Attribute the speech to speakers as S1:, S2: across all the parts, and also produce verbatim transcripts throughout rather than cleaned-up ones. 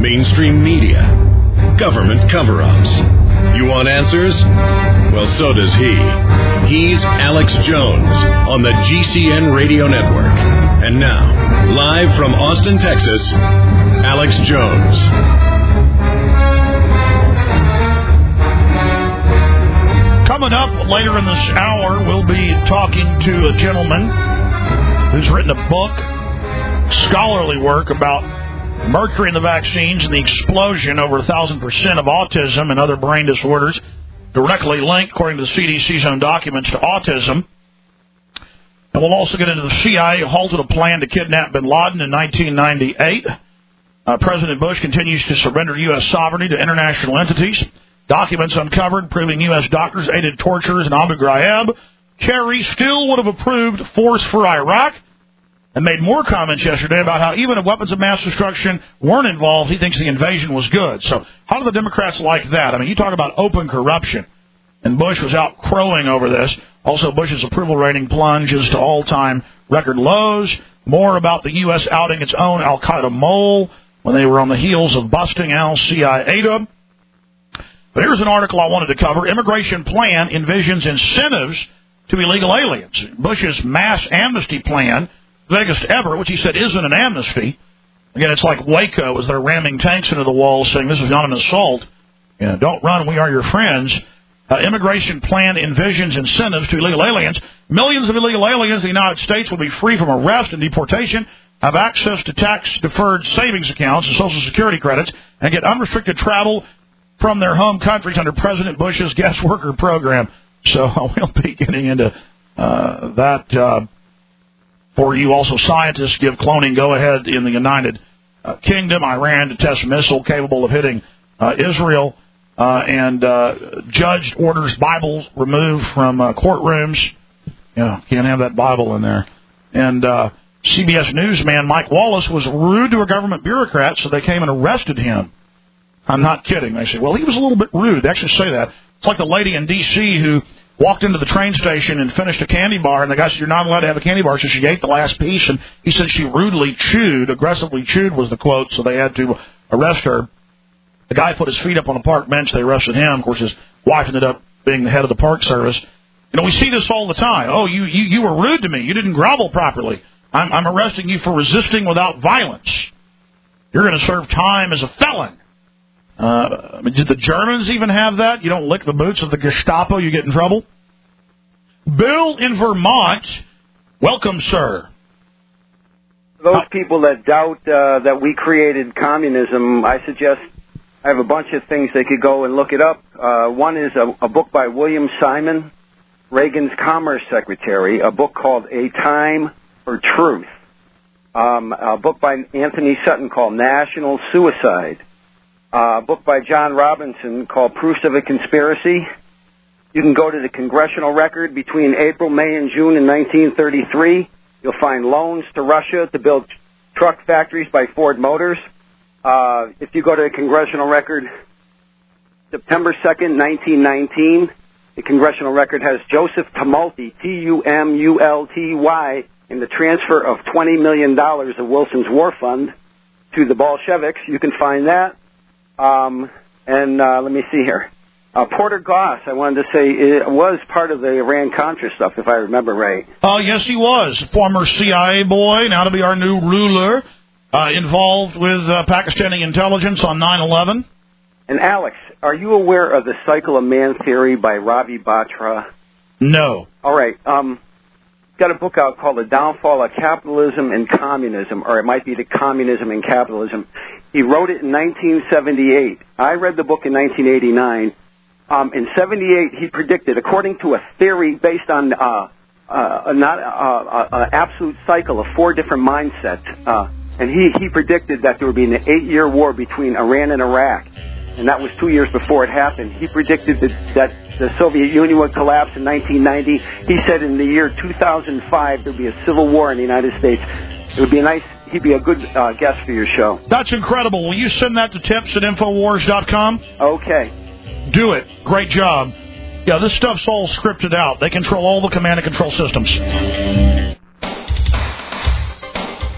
S1: mainstream media, government cover-ups. You want answers? Well, so does he. He's Alex Jones on the G C N Radio Network. And now, live from Austin, Texas, Alex Jones.
S2: Coming up later in this hour, we'll be talking to a gentleman who's written a book, scholarly work about mercury in the vaccines and the explosion over one thousand percent of autism and other brain disorders, directly linked, according to the C D C's own documents, to autism. And we'll also get into the C I A halted a plan to kidnap bin Laden in nineteen ninety-eight. Uh, President Bush continues to surrender U S sovereignty to international entities. Documents uncovered proving U S doctors aided torturers in Abu Ghraib. Kerry still would have approved force for Iraq, and made more comments yesterday about how even if weapons of mass destruction weren't involved, he thinks the invasion was good. So how do the Democrats like that? I mean, you talk about open corruption, and Bush was out crowing over this. Also, Bush's approval rating plunges to all-time record lows. More about the U S outing its own al-Qaeda mole when they were on the heels of busting al-Qaeda. But here's an article I wanted to cover. Immigration plan envisions incentives to illegal aliens. Bush's mass amnesty plan, biggest ever, which he said isn't an amnesty. Again, it's like Waco as they're ramming tanks into the wall saying this is not an assault. You know, don't run, we are your friends. Uh, immigration plan envisions incentives to illegal aliens. Millions of illegal aliens in the United States will be free from arrest and deportation, have access to tax-deferred savings accounts and Social Security credits, and get unrestricted travel from their home countries under President Bush's guest worker program. So we'll be getting into uh, that uh, for you. Also, scientists give cloning go-ahead in the United uh, Kingdom. Iran to test missile capable of hitting uh, Israel. Uh, and uh, judge orders Bibles removed from uh, courtrooms. You know, can't have that Bible in there. And uh, C B S newsman Mike Wallace was rude to a government bureaucrat, so they came and arrested him. I'm not kidding. They say, well, he was a little bit rude. They actually say that. It's like the lady in D C who walked into the train station and finished a candy bar, and the guy said, you're not allowed to have a candy bar, so she ate the last piece, and he said she rudely chewed, aggressively chewed was the quote, so they had to arrest her. The guy put his feet up on a park bench. They arrested him. Of course, his wife ended up being the head of the Park Service. You know, we see this all the time. Oh, you you, you were rude to me. You didn't grovel properly. I'm, I'm arresting you for resisting without violence. You're going to serve time as a felon. Uh, I mean, did the Germans even have that? You don't lick the boots of the Gestapo, you get in trouble? Bill in Vermont, welcome, sir.
S3: Those people that doubt uh, that we created communism, I suggest I have a bunch of things they could go and look it up. Uh, one is a, a book by William Simon, Reagan's Commerce Secretary, a book called A Time for Truth, um, a book by Anthony Sutton called National Suicide, Uh, a book by John Robinson called Proofs of a Conspiracy. You can go to the congressional record between April, May, and June in nineteen thirty-three. You'll find loans to Russia to build truck factories by Ford Motors. Uh, if you go to the congressional record, September second, nineteen nineteen, the congressional record has Joseph Tumulty, T U M U L T Y, in the transfer of twenty million dollars of Wilson's War Fund to the Bolsheviks. You can find that. Um, and uh, let me see here. Uh, Porter Goss, I wanted to say, it was part of the Iran-Contra stuff, if I remember right.
S2: Oh, yes, he was. Former C I A boy, now to be our new ruler, uh, involved with uh, Pakistani intelligence on nine eleven.
S3: And Alex, are you aware of the cycle of man theory by Ravi Batra?
S2: No.
S3: All right. Um, got a book out called The Downfall of Capitalism and Communism, or it might be The Communism and Capitalism. He wrote it in nineteen seventy-eight. I read the book in nineteen eighty-nine. Um, in seventy-eight, he predicted, according to a theory based on uh, uh, a not uh, uh, absolute cycle of four different mindsets, uh, and he, he predicted that there would be an eight-year war between Iran and Iraq, and that was two years before it happened. He predicted that, that the Soviet Union would collapse in nineteen ninety. He said in the year two thousand five there would be a civil war in the United States. It would be a nice... He'd be a good uh, guest for your show.
S2: That's incredible. Will you send that to tips at infowars dot com?
S3: Okay.
S2: Do it. Great job. Yeah, this stuff's all scripted out. They control all the command and control systems.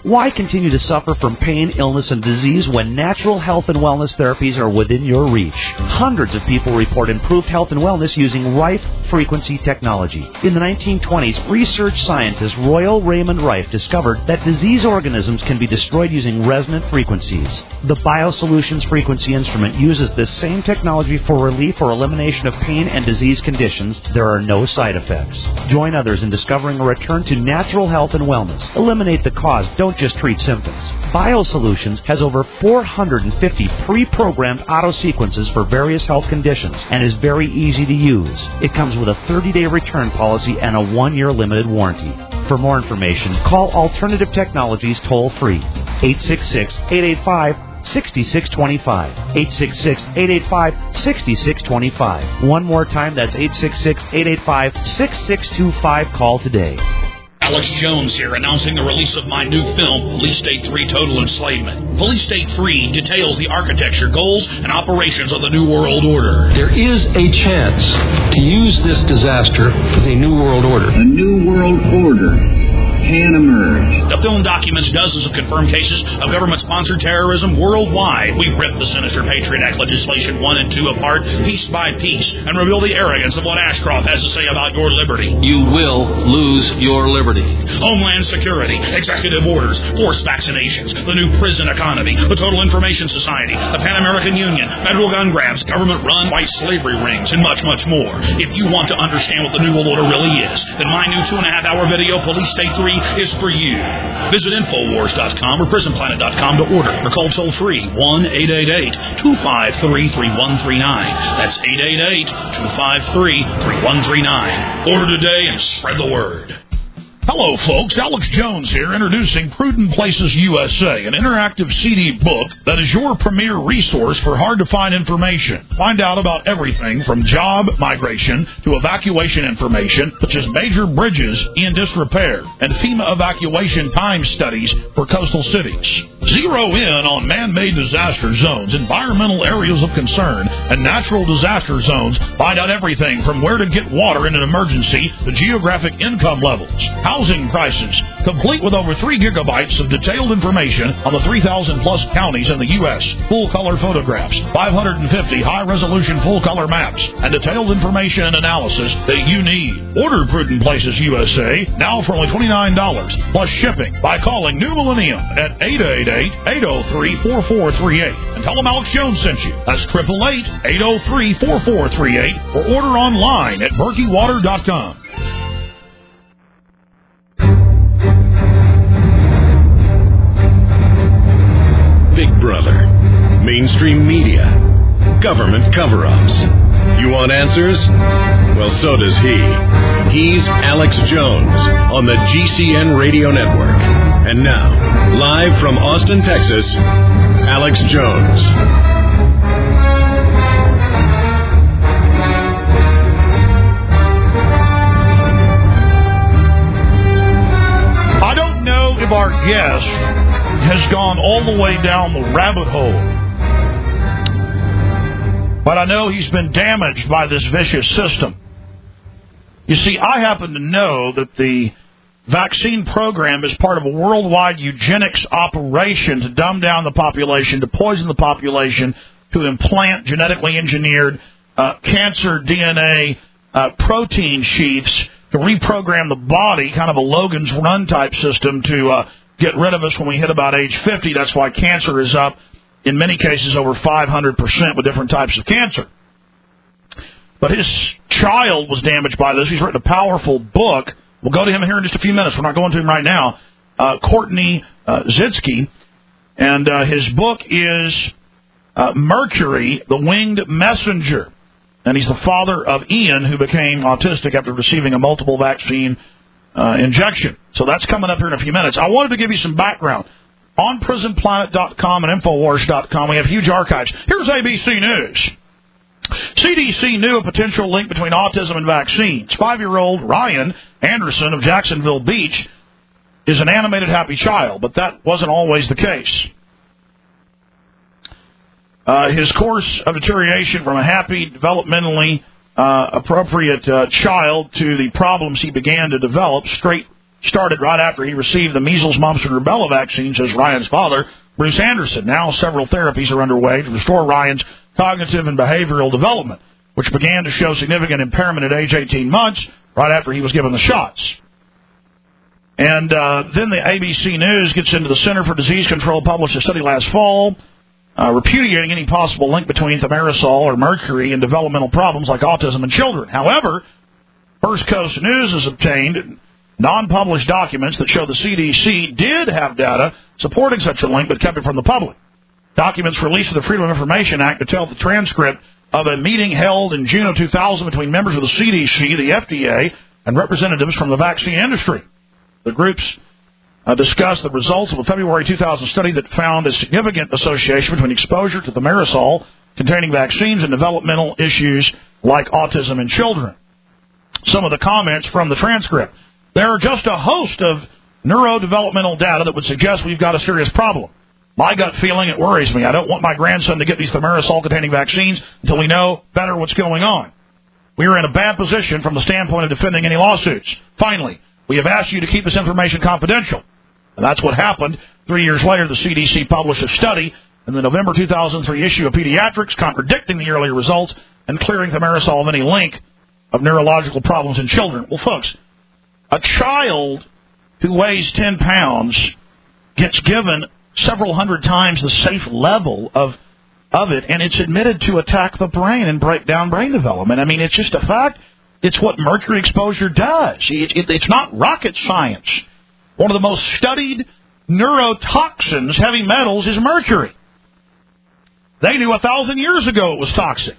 S4: Why continue to suffer from pain, illness, and disease when natural health and wellness therapies are within your reach? Hundreds of people report improved health and wellness using Rife frequency technology. In the nineteen twenties, research scientist Royal Raymond Rife discovered that disease organisms can be destroyed using resonant frequencies. The BioSolutions frequency instrument uses this same technology for relief or elimination of pain and disease conditions. There are no side effects. Join others in discovering a return to natural health and wellness. Eliminate the cause. Don't just treat symptoms. BioSolutions has over four hundred fifty pre-programmed auto sequences for various health conditions and is very easy to use. It comes with a thirty-day return policy and a one-year limited warranty. For more information, call Alternative Technologies toll-free, eight six six, eight eight five, six six two five, eight six six, eight eight five, six six two five. One more time, that's eight six six, eight eight five, six six two five. Call today.
S2: Alex Jones here, announcing the release of my new film, Police State three Total Enslavement. Police State three details the architecture, goals, and operations of the New World Order.
S5: There is a chance to use this disaster for the New World Order.
S6: A New World Order can emerge.
S2: The film documents dozens of confirmed cases of government-sponsored terrorism worldwide. We rip the sinister Patriot Act legislation one and two apart, piece by piece, and reveal the arrogance of what Ashcroft has to say about your liberty.
S5: You will lose your liberty.
S2: Homeland Security, executive orders, forced vaccinations, the new prison economy, the Total Information Society, the Pan American Union, federal gun grabs, government-run white slavery rings, and much, much more. If you want to understand what the New World Order really is, then my new two-and-a-half-hour video, Police State three, is for you. Visit Infowars dot com or Prison Planet dot com to order or call toll-free one eight eight eight, two five three, three one three nine. That's eight eight eight, two five three, three one three nine. Order today and spread the word. Hello, folks. Alex Jones here, introducing Prudent Places U S A, an interactive C D book that is your premier resource for hard-to-find information. Find out about everything from job migration to evacuation information, such as major bridges in disrepair and FEMA evacuation time studies for coastal cities. Zero in on man-made disaster zones, environmental areas of concern, and natural disaster zones. Find out everything from where to get water in an emergency to geographic income levels, housing prices, complete with over three gigabytes of detailed information on the three thousand plus counties in the U S, full-color photographs, five hundred fifty high-resolution full-color maps, and detailed information and analysis that you need. Order Prudent Places U S A now for only twenty-nine dollars plus shipping by calling New Millennium at eight eight eight, eight oh three, four four three eight and tell them Alex Jones sent you. That's eight eight eight, eight oh three, four four three eight or order online at berkey water dot com.
S1: Big Brother, mainstream media, government cover-ups. You want answers? Well, so does he. He's Alex Jones on the G C N Radio Network. And now, live from Austin, Texas, Alex Jones.
S2: I don't know if our guest has gone all the way down the rabbit hole, but I know he's been damaged by this vicious system. You see, I happen to know that the vaccine program is part of a worldwide eugenics operation to dumb down the population, to poison the population, to implant genetically engineered uh, cancer D N A uh, protein sheaths, to reprogram the body, kind of a Logan's Run type system to uh, get rid of us when we hit about age fifty. That's why cancer is up, in many cases, over five hundred percent with different types of cancer. But his child was damaged by this. He's written a powerful book. We'll go to him here in just a few minutes. We're not going to him right now. Uh, Courtney uh, Zitsky. And uh, his book is uh, Mercury, the Winged Messenger. And he's the father of Ian, who became autistic after receiving a multiple vaccine uh, injection. So that's coming up here in a few minutes. I wanted to give you some background. On prison planet dot com and infowars dot com, we have huge archives. Here's A B C News. C D C knew a potential link between autism and vaccines. Five-year-old Ryan Anderson of Jacksonville Beach is an animated happy child, but that wasn't always the case. Uh, his course of deterioration from a happy, developmentally uh, appropriate uh, child to the problems he began to develop straight started right after he received the measles, mumps, and rubella vaccine, says Ryan's father, Bruce Anderson. Now several therapies are underway to restore Ryan's cognitive and behavioral development, which began to show significant impairment at age eighteen months, right after he was given the shots. And uh, then the A B C News gets into the Center for Disease Control published a study last fall, uh, repudiating any possible link between thimerosal or mercury and developmental problems like autism in children. However, First Coast News has obtained non-published documents that show the C D C did have data supporting such a link, but kept it from the public. Documents released to the Freedom of Information Act to tell the transcript of a meeting held in June of two thousand between members of the C D C, the F D A, and representatives from the vaccine industry. The groups uh, discussed the results of a February two thousand study that found a significant association between exposure to thimerosal containing vaccines and developmental issues like autism in children. Some of the comments from the transcript. There are just a host of neurodevelopmental data that would suggest we've got a serious problem. My gut feeling, it worries me. I don't want my grandson to get these thimerosal-containing vaccines until we know better what's going on. We are in a bad position from the standpoint of defending any lawsuits. Finally, we have asked you to keep this information confidential. And that's what happened. Three years later, the C D C published a study in the November two thousand three issue of Pediatrics contradicting the earlier results and clearing thimerosal of any link of neurological problems in children. Well, folks, a child who weighs ten pounds gets given several hundred times the safe level of of it, and it's admitted to attack the brain and break down brain development. I mean, it's just a fact. It's what mercury exposure does. It, it, it's not rocket science. One of the most studied neurotoxins, heavy metals, is mercury. They knew a thousand years ago it was toxic.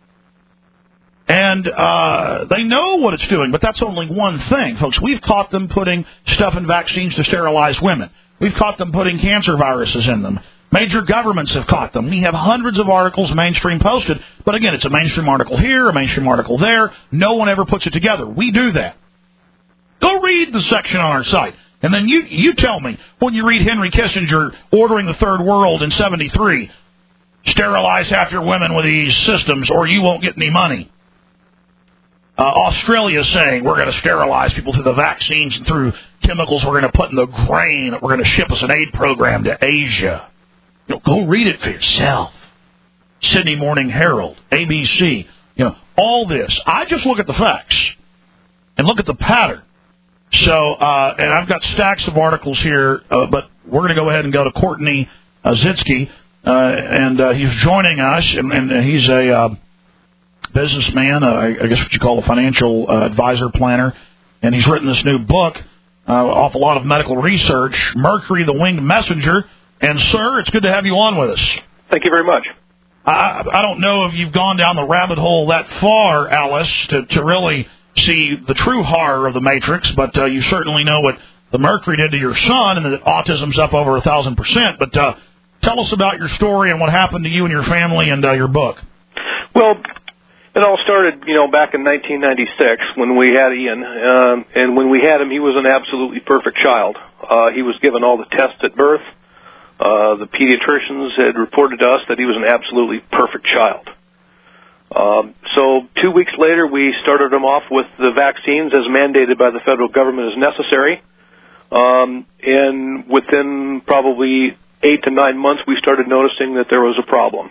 S2: And uh, they know what it's doing, but that's only one thing, folks. We've caught them putting stuff in vaccines to sterilize women. We've caught them putting cancer viruses in them. Major governments have caught them. We have hundreds of articles mainstream posted, but again, it's a mainstream article here, a mainstream article there. No one ever puts it together. We do that. Go read the section on our site, and then you, you tell me when you read Henry Kissinger ordering the Third World in seventy-three, sterilize half your women with these systems or you won't get any money. Uh, Australia saying we're going to sterilize people through the vaccines and through chemicals we're going to put in the grain that we're going to ship as an aid program to Asia. You know, go read it for yourself. Sydney Morning Herald, A B C, you know, all this. I just look at the facts and look at the pattern. So, uh, and I've got stacks of articles here, uh, but we're going to go ahead and go to Courtney uh, Zitsky, uh, and uh, he's joining us, and, and he's a uh, businessman, uh, I guess what you call a financial uh, advisor planner, and he's written this new book uh, off a lot of medical research, Mercury, the Winged Messenger. And, sir, it's good to have you on with us.
S7: Thank you very much.
S2: I, I don't know if you've gone down the rabbit hole that far, Alice, to, to really see the true horror of the Matrix, but uh, you certainly know what the mercury did to your son and that autism's up over a thousand percent. But uh, tell us about your story and what happened to you and your family and uh, your book.
S7: Well, it all started, you know, back in nineteen ninety-six when we had Ian, um, and when we had him, he was an absolutely perfect child. Uh, he was given all the tests at birth. Uh, the pediatricians had reported to us that he was an absolutely perfect child. Um, so two weeks later, we started him off with the vaccines as mandated by the federal government as necessary. Um, and within probably eight to nine months, we started noticing that there was a problem.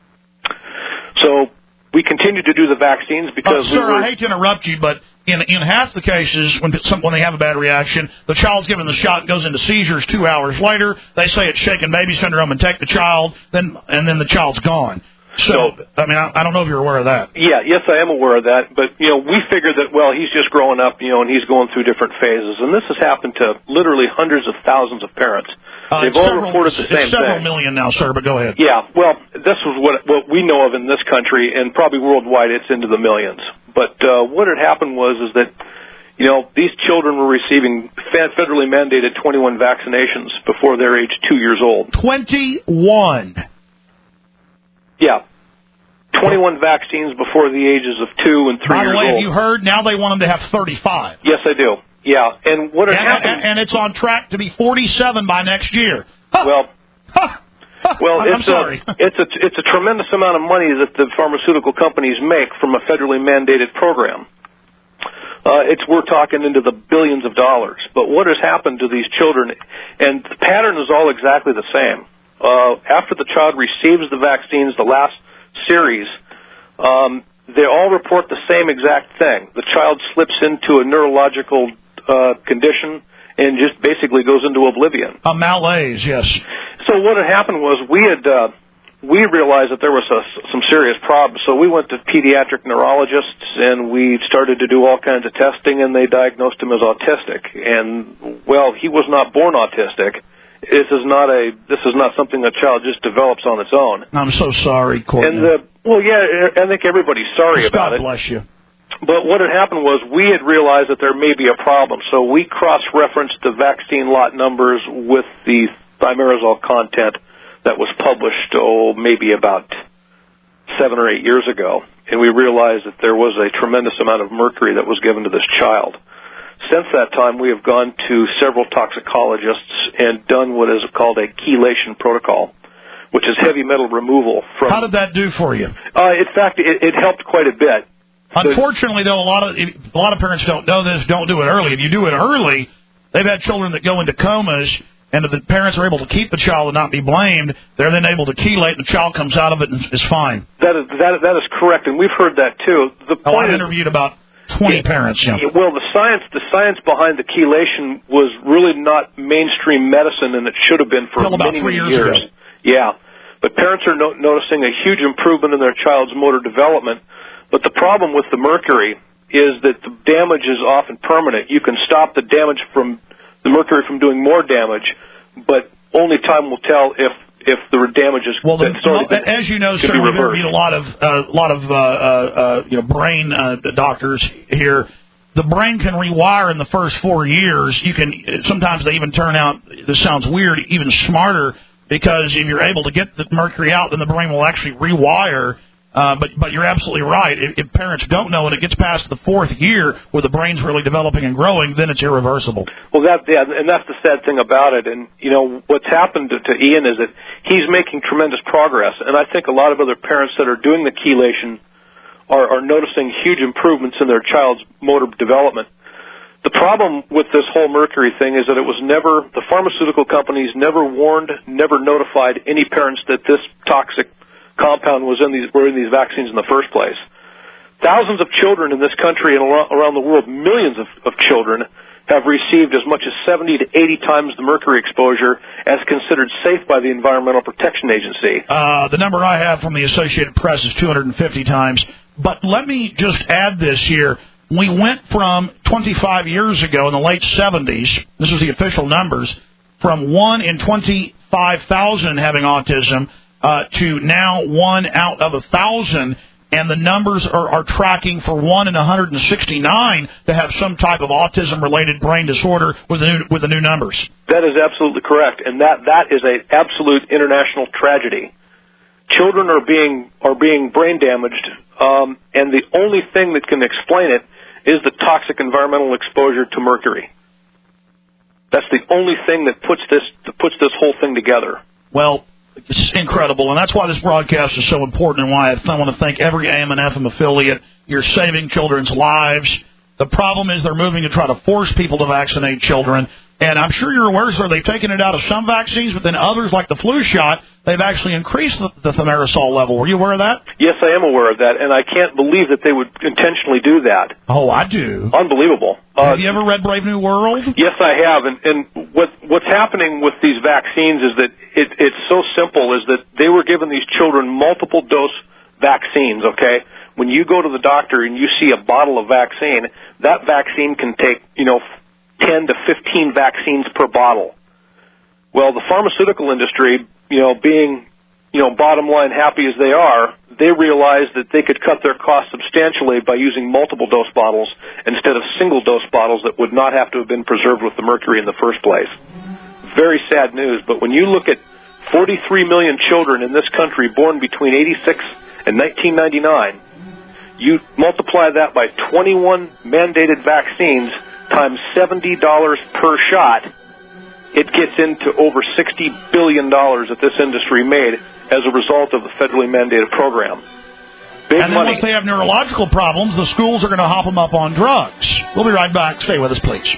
S7: So we continued to do the vaccines because
S2: uh,
S7: we
S2: sir,
S7: were...
S2: I hate to interrupt you, but in in half the cases, when some, when they have a bad reaction, the child's given the shot and goes into seizures two hours later. They say it's shaken baby syndrome and take the child, then and then the child's gone. So, I mean, I, I don't know if you're aware of that.
S7: Yeah, yes, I am aware of that. But, you know, we figured that, well, he's just growing up, you know, and he's going through different phases. And this has happened to literally hundreds of thousands of parents.
S2: Uh,
S7: They've all
S2: several,
S7: reported the same
S2: it's several
S7: thing.
S2: million now, sir, but go ahead.
S7: Yeah, well, this is what what we know of in this country, and probably worldwide it's into the millions. But uh, what had happened was is that, you know, these children were receiving federally mandated twenty-one vaccinations before they're age two years old.
S2: twenty-one
S7: Yeah. twenty-one vaccines before the ages of two and three
S2: By the
S7: years
S2: way,
S7: old.
S2: have you heard? Now they want them to have thirty-five.
S7: Yes, I do. Yeah, and what had
S2: and,
S7: happened...
S2: And, and it's on track to be forty-seven by next year. Huh.
S7: Well...
S2: Huh.
S7: Well,
S2: I'm
S7: it's
S2: sorry.
S7: A, it's a it's a tremendous amount of money that the pharmaceutical companies make from a federally mandated program. uh, it's we're talking into the billions of dollars. But what has happened to these children, and the pattern is all exactly the same. Uh, after the child receives the vaccines, the last series, um, they all report the same exact thing. The child slips into a neurological uh, condition and just basically goes into oblivion.
S2: A malaise, yes.
S7: So what had happened was we had uh, we realized that there was a, some serious problems. So we went to pediatric neurologists and we started to do all kinds of testing, and they diagnosed him as autistic. And well, he was not born autistic. This is not a this is not something a child just develops on its own.
S2: I'm so sorry, Courtney.
S7: And the well, yeah, I think everybody's sorry
S2: God
S7: about it.
S2: God bless you.
S7: But what had happened was we had realized that there may be a problem, so we cross-referenced the vaccine lot numbers with the thimerosal content that was published, oh, maybe about seven or eight years ago, and we realized that there was a tremendous amount of mercury that was given to this child. Since that time, we have gone to several toxicologists and done what is called a chelation protocol, which is heavy metal removal from...
S2: How did that do for you?
S7: Uh, in fact, it, it helped quite a bit.
S2: Unfortunately, though, a lot of a lot of parents don't know this, don't do it early. If you do it early, they've had children that go into comas, and if the parents are able to keep the child and not be blamed, they're then able to chelate, and the child comes out of it and is fine.
S7: That is that, that is correct, and we've heard that, too. The
S2: oh,
S7: point
S2: I've
S7: is,
S2: interviewed about twenty
S7: yeah,
S2: parents. Yeah.
S7: Well, the science the science behind the chelation was really not mainstream medicine, and it should have been for
S2: Until about
S7: many,
S2: three
S7: many
S2: years
S7: years.
S2: ago.
S7: Yeah, but parents are no- noticing a huge improvement in their child's motor development. But the problem with the mercury is that the damage is often permanent. You can stop the damage from the mercury from doing more damage, but only time will tell if if the damage is
S2: well. The,
S7: well,
S2: been, as you know, sir, we've interviewed a lot of a uh, lot of uh, uh, you know brain uh, doctors here. The brain can rewire in the first four years. You can sometimes they even turn out. This sounds weird, even smarter, because if you're able to get the mercury out, then the brain will actually rewire. Uh, but but you're absolutely right. If, if parents don't know and it gets past the fourth year where the brain's really developing and growing, then it's irreversible.
S7: Well, that yeah, and that's the sad thing about it. And you know what's happened to, to Ian is that he's making tremendous progress, and I think a lot of other parents that are doing the chelation are, are noticing huge improvements in their child's motor development. The problem with this whole mercury thing is that it was never the pharmaceutical companies never warned, never notified any parents that this toxic compound was in these were in these vaccines in the first place. Thousands of children in this country and around the world, millions of, of children, have received as much as seventy to eighty times the mercury exposure as considered safe by the Environmental Protection Agency.
S2: Uh, the number I have from the Associated Press is two hundred fifty times. But let me just add this here. We went from twenty-five years ago in the late seventies, this was the official numbers, from one in twenty-five thousand having autism Uh, to now one out of a thousand, and the numbers are, are tracking for one in one hundred sixty-nine to have some type of autism-related brain disorder with the new, with the new numbers.
S7: That is absolutely correct, and that that is an absolute international tragedy. Children are being are being brain damaged, um, and the only thing that can explain it is the toxic environmental exposure to mercury. That's the only thing that puts this that puts this whole thing together.
S2: Well. It's incredible, and that's why this broadcast is so important, and why I want to thank every A M and F M affiliate. You're saving children's lives. The problem is they're moving to try to force people to vaccinate children, and I'm sure you're aware, sir, they've taken it out of some vaccines, but then others, like the flu shot, they've actually increased the, the thimerosal level. Were you aware of that?
S7: Yes, I am aware of that, and I can't believe that they would intentionally do that.
S2: Oh, I do.
S7: Unbelievable. Uh,
S2: have you ever read Brave New World?
S7: Yes, I have, and, and what what's happening with these vaccines is that it, it's so simple, is that they were giving these children multiple dose vaccines, okay? When you go to the doctor and you see a bottle of vaccine, that vaccine can take, you know, ten to fifteen vaccines per bottle. Well, the pharmaceutical industry, you know, being, you know, bottom line happy as they are, they realized that they could cut their costs substantially by using multiple dose bottles instead of single dose bottles that would not have to have been preserved with the mercury in the first place. Very sad news, but when you look at forty-three million children in this country born between eighty-six and nineteen ninety-nine, you multiply that by twenty-one mandated vaccines times seventy dollars per shot, it gets into over sixty billion dollars that this industry made as a result of the federally mandated program. Big
S2: and then
S7: money.
S2: once they have neurological problems, the schools are going to hop them up on drugs. We'll be right back. Stay with us, please.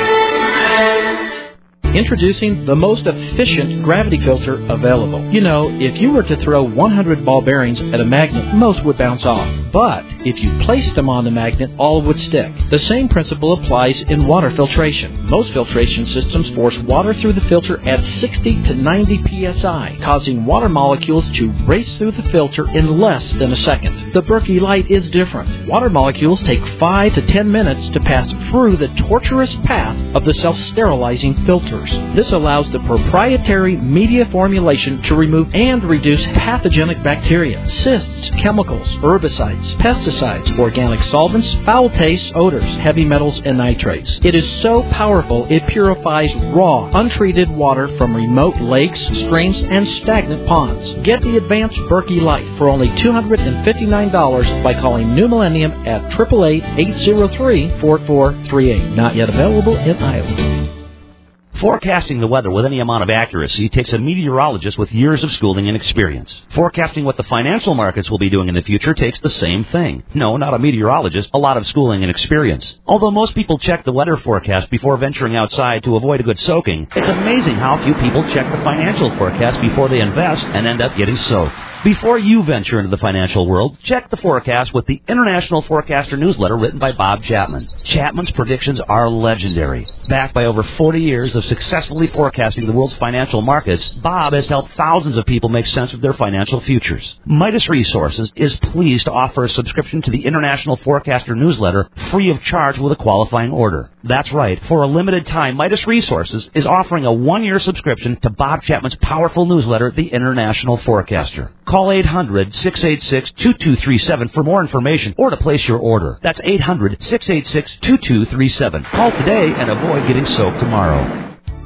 S8: Introducing the most efficient gravity filter available. You know, if you were to throw one hundred ball bearings at a magnet, most would bounce off. But if you placed them on the magnet, all would stick. The same principle applies in water filtration. Most filtration systems force water through the filter at sixty to ninety P S I, causing water molecules to race through the filter in less than a second. The Berkey Light is different. Water molecules take five to ten minutes to pass through the tortuous path of the self-sterilizing filter. This allows the proprietary media formulation to remove and reduce pathogenic bacteria, cysts, chemicals, herbicides, pesticides, organic solvents, foul tastes, odors, heavy metals, and nitrates. It is so powerful it purifies raw, untreated water from remote lakes, streams, and stagnant ponds. Get the advanced Berkey Light for only two hundred fifty-nine dollars by calling New Millennium at eight eight eight, eight zero three, four four three eight. Not yet available in Iowa.
S4: Forecasting the weather with any amount of accuracy takes a meteorologist with years of schooling and experience. Forecasting what the financial markets will be doing in the future takes the same thing. No, not a meteorologist, a lot of schooling and experience. Although most people check the weather forecast before venturing outside to avoid a good soaking, it's amazing how few people check the financial forecast before they invest and end up getting soaked. Before you venture into the financial world, check the forecast with the International Forecaster newsletter written by Bob Chapman. Chapman's predictions are legendary. Backed by over forty years of successfully forecasting the world's financial markets, Bob has helped thousands of people make sense of their financial futures. Midas Resources is pleased to offer a subscription to the International Forecaster newsletter free of charge with a qualifying order. That's right. For a limited time, Midas Resources is offering a one-year subscription to Bob Chapman's powerful newsletter, the International Forecaster. Call eight hundred, six eight six, two two three seven for more information or to place your order. That's eight hundred, six eight six, two two three seven. Call today and avoid getting soaked tomorrow.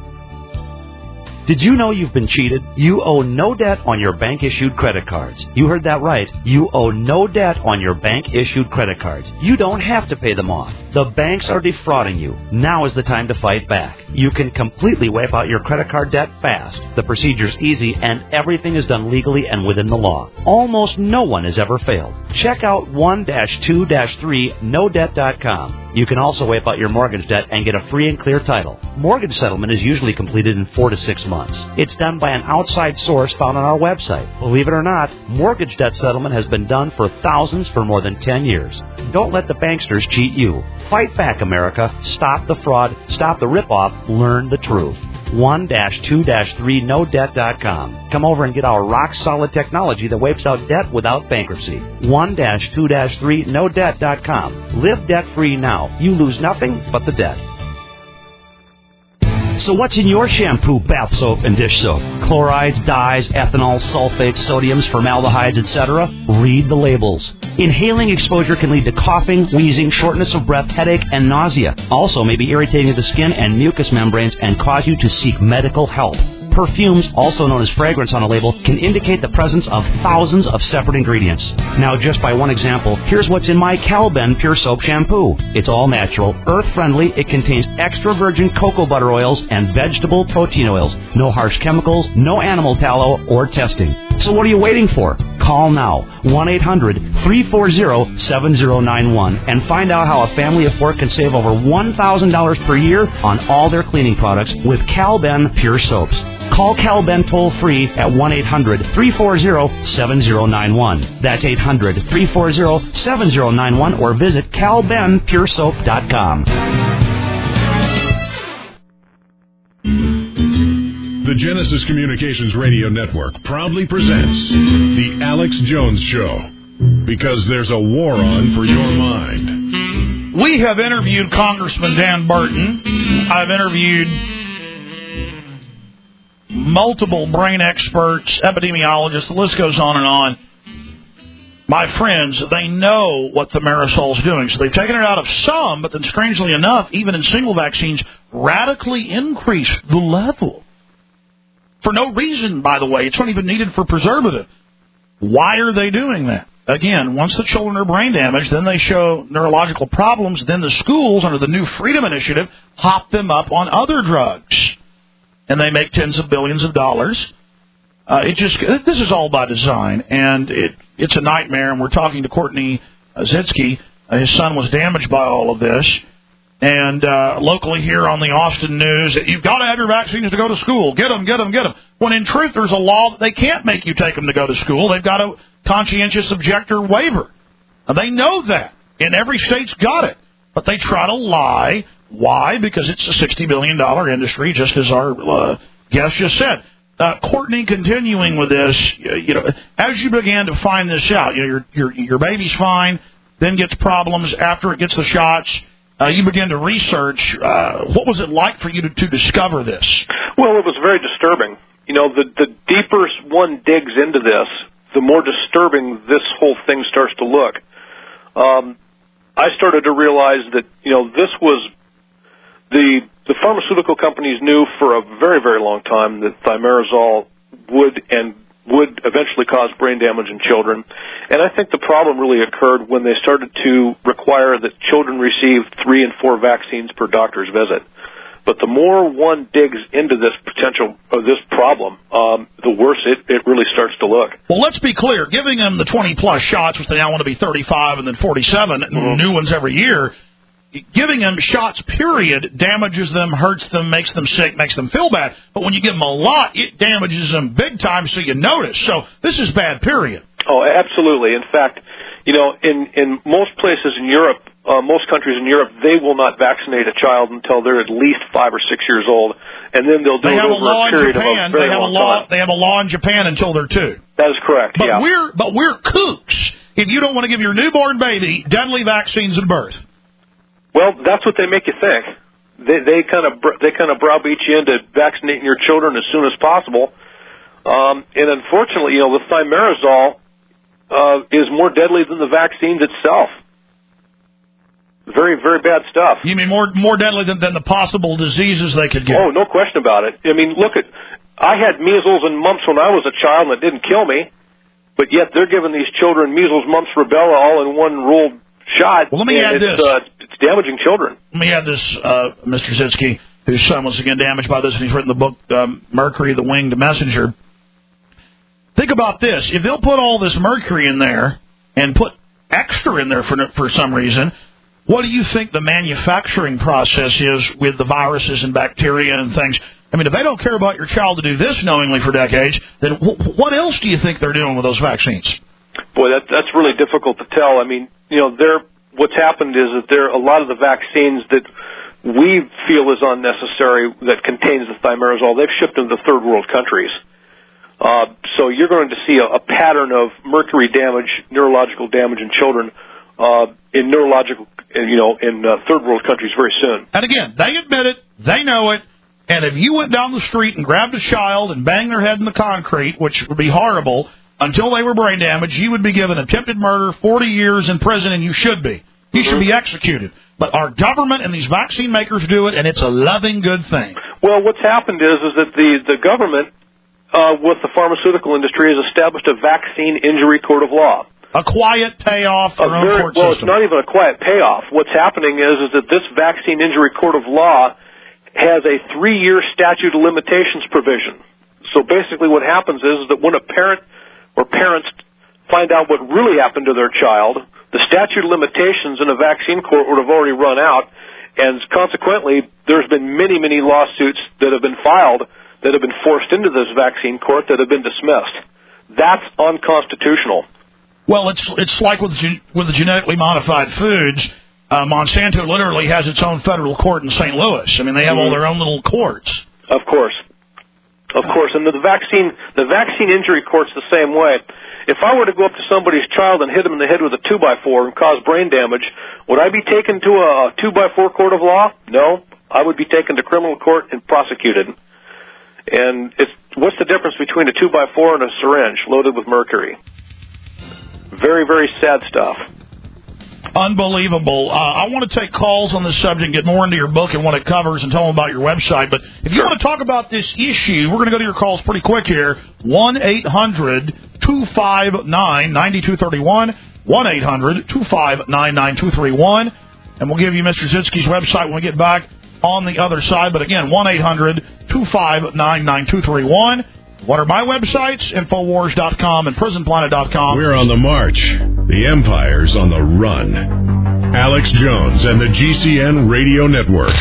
S4: Did you know you've been cheated? You owe no debt on your bank-issued credit cards. You heard that right. You owe no debt on your bank-issued credit cards. You don't have to pay them off. The banks are defrauding you. Now is the time to fight back. You can completely wipe out your credit card debt fast. The procedure's easy and everything is done legally and within the law. Almost no one has ever failed. Check out one dash two dash three no debt dot com. You can also wipe out your mortgage debt and get a free and clear title. Mortgage settlement is usually completed in four to six months. It's done by an outside source found on our website. Believe it or not, mortgage debt settlement has been done for thousands for more than ten years. Don't let the banksters cheat you. Fight back, America. Stop the fraud. Stop the ripoff. Learn the truth. one dash two dash three no debt dot com. Come over and get our rock-solid technology that wipes out debt without bankruptcy. one dash two dash three no debt dot com. Live debt-free now. You lose nothing but the debt. So what's in your shampoo, bath soap, and dish soap? Chlorides, dyes, ethanol, sulfates, sodiums, formaldehydes, et cetera? Read the labels. Inhaling exposure can lead to coughing, wheezing, shortness of breath, headache, and nausea. Also may be irritating to the skin and mucous membranes and cause you to seek medical help. Perfumes, also known as fragrance on a label, can indicate the presence of thousands of separate ingredients. Now, just by one example, here's what's in my Calben Pure Soap Shampoo. It's all natural, earth-friendly, it contains extra virgin cocoa butter oils and vegetable protein oils. No harsh chemicals, no animal tallow or testing. So what are you waiting for? Call now, one eight hundred, three four zero, seven zero nine one, and find out how a family of four can save over one thousand dollars per year on all their cleaning products with Calben Pure Soaps. Call Calben toll-free at one eight hundred, three four zero, seven zero nine one. That's eight hundred, three four zero, seven zero nine one or visit cal ben pure soap dot com.
S1: The Genesis Communications Radio Network proudly presents The Alex Jones Show, because there's a war on for your mind.
S2: We have interviewed Congressman Dan Burton. I've interviewed multiple brain experts, epidemiologists, the list goes on and on. My friends, they know what the thimerosal is doing. So they've taken it out of some, but then strangely enough, even in single vaccines, radically increased the level. For no reason, by the way. It's not even needed for preservative. Why are they doing that? Again, once the children are brain damaged, then they show neurological problems, then the schools, under the New Freedom Initiative, hop them up on other drugs. And they make tens of billions of dollars. Uh, it just this is all by design, and it it's a nightmare. And we're talking to Courtney Zitsky. Uh, his son was damaged by all of this. And uh, locally here on the Austin News, you've got to have your vaccines to go to school. Get them, get them, get them. When in truth, there's a law that they can't make you take them to go to school. They've got a conscientious objector waiver. Now, they know that, and every state's got it. But they try to lie. Why? Because it's a sixty billion dollars industry, just as our uh, guest just said. Uh, Courtney, continuing with this, you know, as you began to find this out, you know, your your your baby's fine, then gets problems after it gets the shots. Uh, you began to research. Uh, what was it like for you to, to discover this?
S7: Well, it was very disturbing. You know, the, the deeper one digs into this, the more disturbing this whole thing starts to look. Um, I started to realize that, you know, this was the the pharmaceutical companies knew for a very, very long time that thimerosal would and would eventually cause brain damage in children. And I think the problem really occurred when they started to require that children receive three and four vaccines per doctor's visit. But the more one digs into this potential, or this problem, um, the worse it, it really starts to look.
S2: Well, let's be clear. Giving them the twenty-plus shots, which they now want to be thirty-five and then forty-seven, mm-hmm. new ones every year, giving them shots, period, damages them, hurts them, makes them sick, makes them feel bad. But when you give them a lot, it damages them big time, so you notice. So this is bad, period.
S7: Oh, absolutely. In fact, you know, in, in most places in Europe, uh, most countries in Europe, they will not vaccinate a child until they're at least five or six years old, and then they'll do
S2: they
S7: it
S2: have
S7: over
S2: a, law
S7: a period
S2: in Japan.
S7: of a very
S2: they have
S7: long
S2: a law,
S7: time.
S2: They have a law in Japan until they're two.
S7: That is correct,
S2: but
S7: yeah.
S2: We're, but we're kooks if you don't want to give your newborn baby deadly vaccines at birth.
S7: Well, that's what they make you think. They they kind of they kind of browbeat you into vaccinating your children as soon as possible. Um, and unfortunately, you know, the thimerosal uh, is more deadly than the vaccines itself. Very, very bad stuff.
S2: You mean more more deadly than, than the possible diseases they could get?
S7: Oh, no question about it. I mean, look at, I had measles and mumps when I was a child, and it didn't kill me. But yet they're giving these children measles, mumps, rubella all in one ruled shot.
S2: Well, let me add
S7: it's,
S2: this.
S7: Uh, it's damaging children.
S2: Let me add this, uh, Mister Zitsky, whose son was again damaged by this, and he's written the book, um, Mercury, the Winged Messenger. Think about this. If they'll put all this mercury in there and put extra in there for for some reason, what do you think the manufacturing process is with the viruses and bacteria and things? I mean, if they don't care about your child to do this knowingly for decades, then w- what else do you think they're doing with those vaccines?
S7: Boy, that, that's really difficult to tell. I mean, you know, there. What's happened is that there a lot of the vaccines that we feel is unnecessary that contains the thimerosal, they've shipped them to third world countries. Uh, so you're going to see a, a pattern of mercury damage, neurological damage in children uh, in neurological, you know, in uh, third world countries very soon.
S2: And again, they admit it, they know it, and if you went down the street and grabbed a child and banged their head in the concrete, which would be horrible, until they were brain damaged, you would be given attempted murder, forty years in prison, and you should be. You should be executed. But our government and these vaccine makers do it, and it's a loving good thing.
S7: Well, what's happened is is that the, the government, uh, with the pharmaceutical industry, has established a vaccine injury court of law.
S2: A quiet payoff for
S7: a very,
S2: court
S7: well,
S2: system.
S7: It's not even a quiet payoff. What's happening is is that this vaccine injury court of law has a three-year statute of limitations provision. So basically what happens is, is that when a parent or parents find out what really happened to their child, the statute of limitations in a vaccine court would have already run out, and consequently, there's been many, many lawsuits that have been filed that have been forced into this vaccine court that have been dismissed. That's unconstitutional.
S2: Well, it's it's like with with the genetically modified foods. Uh, Monsanto literally has its own federal court in Saint Louis. I mean, they have mm-hmm. all their own little courts.
S7: Of course. Of course, and the vaccine the vaccine injury court's the same way. If I were to go up to somebody's child and hit them in the head with a two by four and cause brain damage, would I be taken to a two by four court of law? No. I would be taken to criminal court and prosecuted. And it's what's the difference between a two by four and a syringe loaded with mercury? Very, very sad stuff.
S2: Unbelievable. Uh, I want to take calls on this subject and get more into your book and what it covers and tell them about your website. But if you want to talk about this issue, we're going to go to your calls pretty quick here. one eight hundred two five nine nine two three one. one eight hundred two five nine nine two three one. And we'll give you Mister Zitsky's website when we get back on the other side. But again, one eight hundred two five nine nine two three one. What are my websites? Infowars dot com and prison planet dot com.
S1: We're on the march. The empire's on the run. Alex Jones and the G C N Radio Network.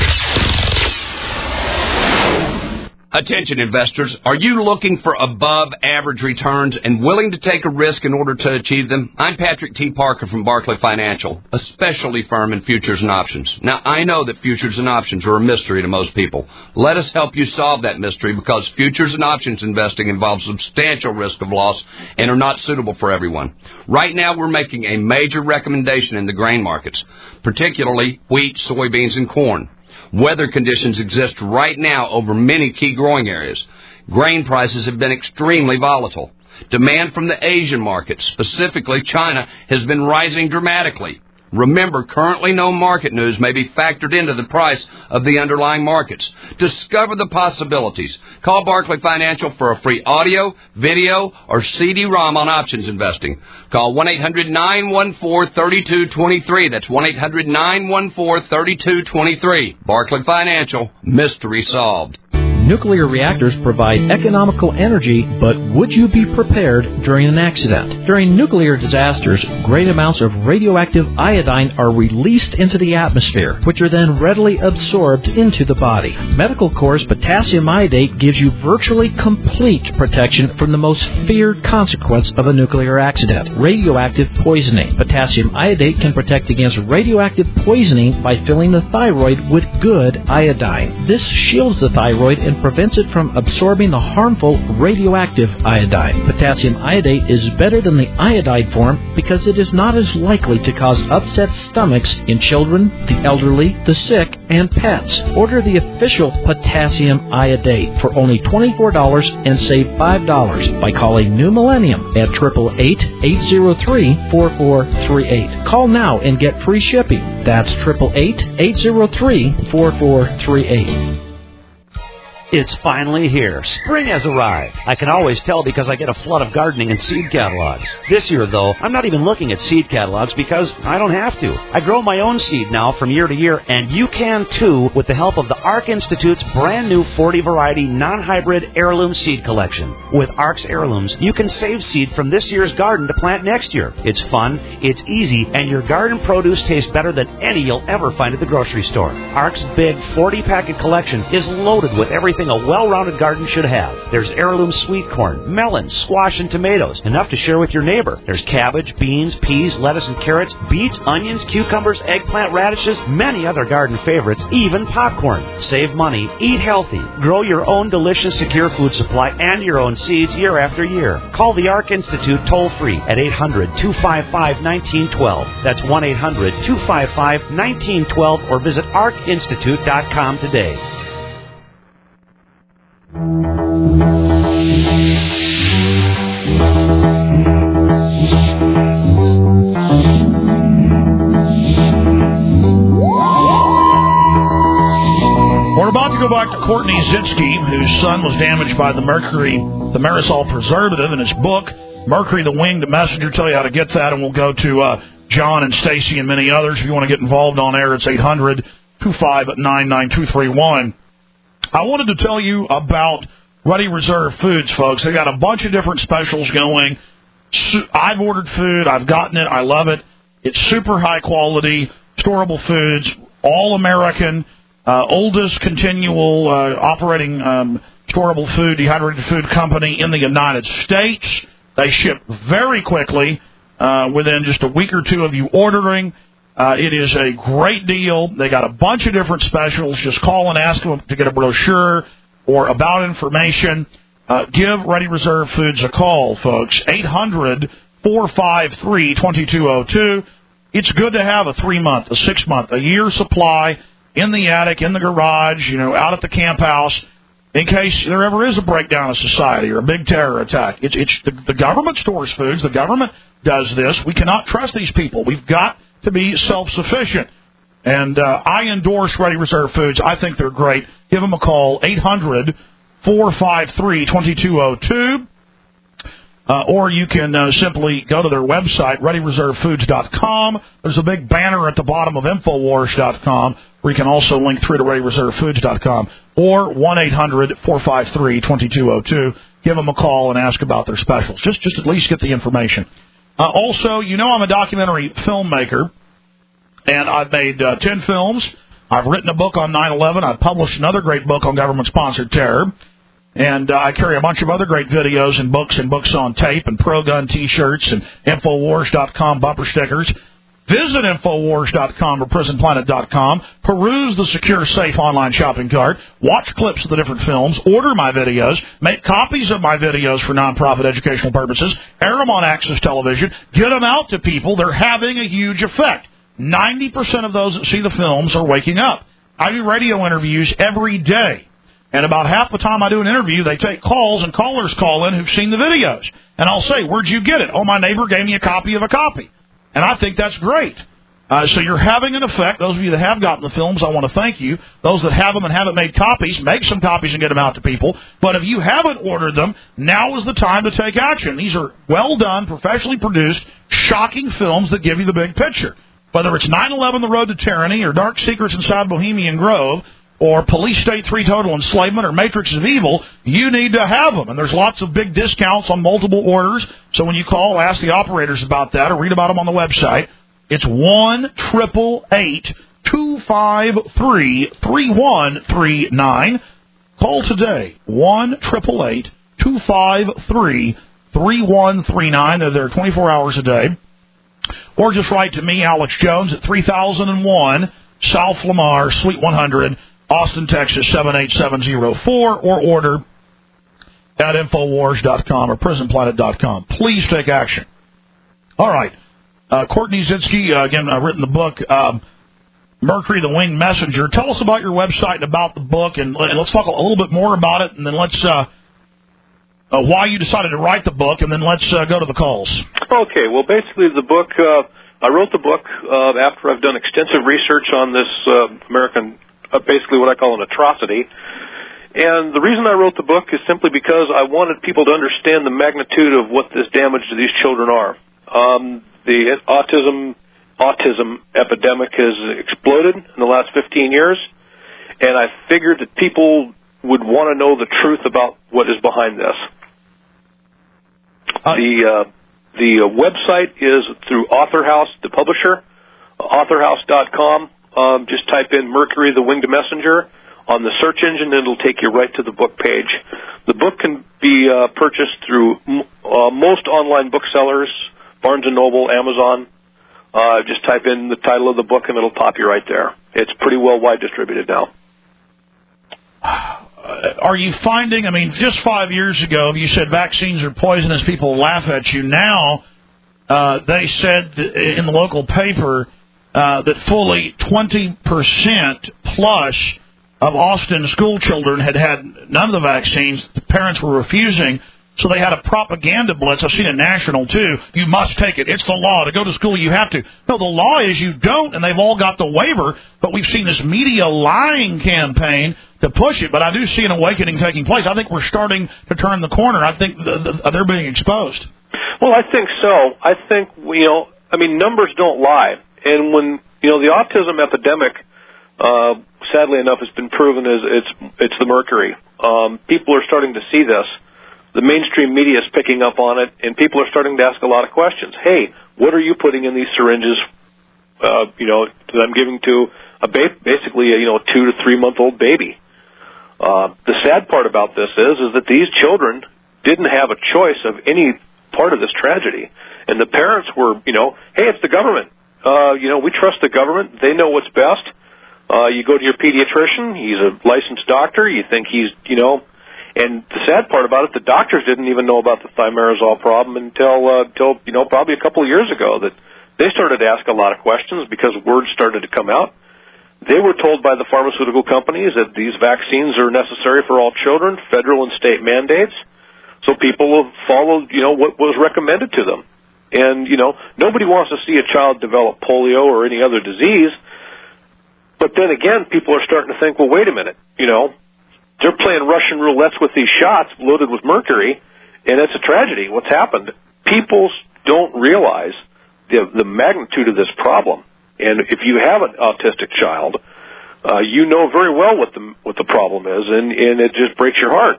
S9: Attention investors, are you looking for above-average returns and willing to take a risk in order to achieve them? I'm Patrick T. Parker from Barclay Financial, a specialty firm in futures and options. Now, I know that futures and options are a mystery to most people. Let us help you solve that mystery because futures and options investing involves substantial risk of loss and are not suitable for everyone. Right now, we're making a major recommendation in the grain markets, particularly wheat, soybeans, and corn. Weather conditions exist right now over many key growing areas. Grain prices have been extremely volatile. Demand from the Asian markets, specifically China, has been rising dramatically. Remember, currently no market news may be factored into the price of the underlying markets. Discover the possibilities. Call Barclay Financial for a free audio, video, or C D ROM on options investing. Call one eight hundred nine one four three two two three. That's one eight hundred nine one four three two two three. Barclay Financial, mystery solved.
S8: Nuclear reactors provide economical energy, but would you be prepared during an accident? During nuclear disasters, great amounts of radioactive iodine are released into the atmosphere, which are then readily absorbed into the body. Medical Corps' potassium iodate gives you virtually complete protection from the most feared consequence of a nuclear accident, radioactive poisoning. Potassium iodate can protect against radioactive poisoning by filling the thyroid with good iodine. This shields the thyroid and prevents it from absorbing the harmful radioactive iodine. Potassium iodate is better than the iodide form because it is not as likely to cause upset stomachs in children, the elderly, the sick, and pets. Order the official potassium iodate for only twenty-four dollars and save five dollars by calling New Millennium at eight eight eight, eight zero three, four four three eight. Call now and get free shipping. That's eight eight eight, eight zero three, four four three eight.
S4: It's finally here. Spring has arrived. I can always tell because I get a flood of gardening and seed catalogs. This year, though, I'm not even looking at seed catalogs because I don't have to. I grow my own seed now from year to year, and you can too with the help of the ARC Institute's brand new forty variety non-hybrid heirloom seed collection. With ARC's heirlooms, you can save seed from this year's garden to plant next year. It's fun, it's easy, and your garden produce tastes better than any you'll ever find at the grocery store. ARC's big forty packet collection is loaded with everything a well-rounded garden should have. There's heirloom sweet corn, melons, squash, and tomatoes, enough to share with your neighbor. There's cabbage, beans, peas, lettuce, and carrots, beets, onions, cucumbers, eggplant, radishes, many other garden favorites, even popcorn. Save money, eat healthy, grow your own delicious, secure food supply and your own seeds year after year. Call the ARC Institute toll-free at eight hundred, two five five, one nine one two. That's one eight hundred, two five five, one nine one two or visit arc institute dot com today.
S2: We're about to go back to Courtney Zitsky, whose son was damaged by the mercury, the Marisol preservative in his book, Mercury the Winged Messenger. Tell you how to get that, and we'll go to uh, John and Stacy and many others. If you want to get involved on air, it's eight hundred, two five nine, nine two three one. I wanted to tell you about Ready Reserve Foods, folks. They got a bunch of different specials going. I've ordered food. I've gotten it. I love it. It's super high quality, storable foods, all American, uh, oldest continual uh, operating um, storable food, dehydrated food company in the United States. They ship very quickly, uh, within just a week or two of you ordering. Uh, it is a great deal. They got a bunch of different specials. Just call and ask them to get a brochure or about information. Uh, give Ready Reserve Foods a call, folks. eight hundred, four five three, two two zero two. It's good to have a three-month, a six-month, a year supply in the attic, in the garage, you know, out at the camp house, in case there ever is a breakdown of society or a big terror attack. It's, it's the, the government stores foods. The government does this. We cannot trust these people. We've got to be self-sufficient. And uh, I endorse Ready Reserve Foods. I think they're great. Give them a call, eight hundred, four five three, two two zero two. Uh, or you can uh, simply go to their website, ready reserve foods dot com. There's a big banner at the bottom of infowars dot com where you can also link through to ready reserve foods dot com. Or one eight hundred four five three two two zero two. Give them a call and ask about their specials. Just, just at least get the information. Uh, also, you know I'm a documentary filmmaker, and I've made uh, ten films. I've written a book on nine eleven. I've published another great book on government-sponsored terror. And uh, I carry a bunch of other great videos and books and books on tape and pro-gun T-shirts and infowars dot com bumper stickers. Visit infowars dot com or prison planet dot com. Peruse the secure, safe online shopping cart. Watch clips of the different films. Order my videos. Make copies of my videos for nonprofit educational purposes. Air them on Access Television. Get them out to people. They're having a huge effect. ninety percent of those that see the films are waking up. I do radio interviews every day. And about half the time I do an interview, they take calls, and callers call in who've seen the videos. And I'll say, where'd you get it? Oh, my neighbor gave me a copy of a copy. And I think that's great. Uh, so you're having an effect. Those of you that have gotten the films, I want to thank you. Those that have them and haven't made copies, make some copies and get them out to people. But if you haven't ordered them, now is the time to take action. These are well-done, professionally produced, shocking films that give you the big picture. Whether it's nine eleven, The Road to Tyranny, or Dark Secrets Inside Bohemian Grove, or Police State three Total Enslavement, or Matrix of Evil, you need to have them. And there's lots of big discounts on multiple orders. So when you call, ask the operators about that or read about them on the website. It's one eight eight eight, two five three, three one three nine. Call today, one eight eight eight, two five three, three one three nine. They're there twenty-four hours a day. Or just write to me, Alex Jones, at three thousand one South Lamar, Suite one hundred, Austin, Texas, seven eight seven zero four, or order at infowars dot com or prison planet dot com. Please take action. All right. Uh, Courtney Zinsky, uh, again, I've written the book, um, Mercury the Winged Messenger. Tell us about your website and about the book, and let's talk a little bit more about it, and then let's, uh, uh, why you decided to write the book, and then let's uh, go to the calls.
S7: Okay. Well, basically, the book, uh, I wrote the book uh, after I've done extensive research on this uh, American Uh, basically what I call an atrocity. And the reason I wrote the book is simply because I wanted people to understand the magnitude of what this damage to these children are. Um, the autism autism epidemic has exploded in the last fifteen years, and I figured that people would want to know the truth about what is behind this. Uh, the uh, the uh, website is through AuthorHouse, the publisher, author house dot com. Um, just type in Mercury the Winged Messenger on the search engine, and it'll take you right to the book page. The book can be uh, purchased through m- uh, most online booksellers, Barnes and Noble, Amazon. Uh, just type in the title of the book, and it'll pop you right there. It's pretty well wide distributed now.
S2: Are you finding, I mean, just five years ago, you said vaccines are poisonous, people laugh at you. Now, uh, they said in the local paper Uh, that fully twenty percent plus of Austin school children had had none of the vaccines. The parents were refusing, so they had a propaganda blitz. I've seen it national, too. You must take it. It's the law. To go to school, you have to. No, the law is you don't, and they've all got the waiver, but we've seen this media lying campaign to push it, but I do see an awakening taking place. I think we're starting to turn the corner. I think the, the, they're being exposed.
S7: Well, I think so. I think, you know, I mean, numbers don't lie. And when, you know, the autism epidemic, uh, sadly enough, has been proven as it's it's the mercury. Um, people are starting to see this. The mainstream media is picking up on it, and people are starting to ask a lot of questions. Hey, what are you putting in these syringes, uh, you know, that I'm giving to a ba- basically a, you know, two to three month old baby? Uh, the sad part about this is, is that these children didn't have a choice of any part of this tragedy. And the parents were, you know, hey, it's the government. Uh, you know, we trust the government. They know what's best. Uh, you go to your pediatrician. He's a licensed doctor. You think he's, you know, and the sad part about it, the doctors didn't even know about the thimerosal problem until, uh, until, you know, probably a couple of years ago that they started to ask a lot of questions because words started to come out. They were told by the pharmaceutical companies that these vaccines are necessary for all children, federal and state mandates. So people have followed, you know, what was recommended to them. And, you know, nobody wants to see a child develop polio or any other disease. But then again, people are starting to think, well, wait a minute, you know, they're playing Russian roulette with these shots loaded with mercury, And it's a tragedy what's happened. People don't realize the, the magnitude of this problem. And if you have an autistic child, uh, you know very well what the what the problem is, and, and it just breaks your heart.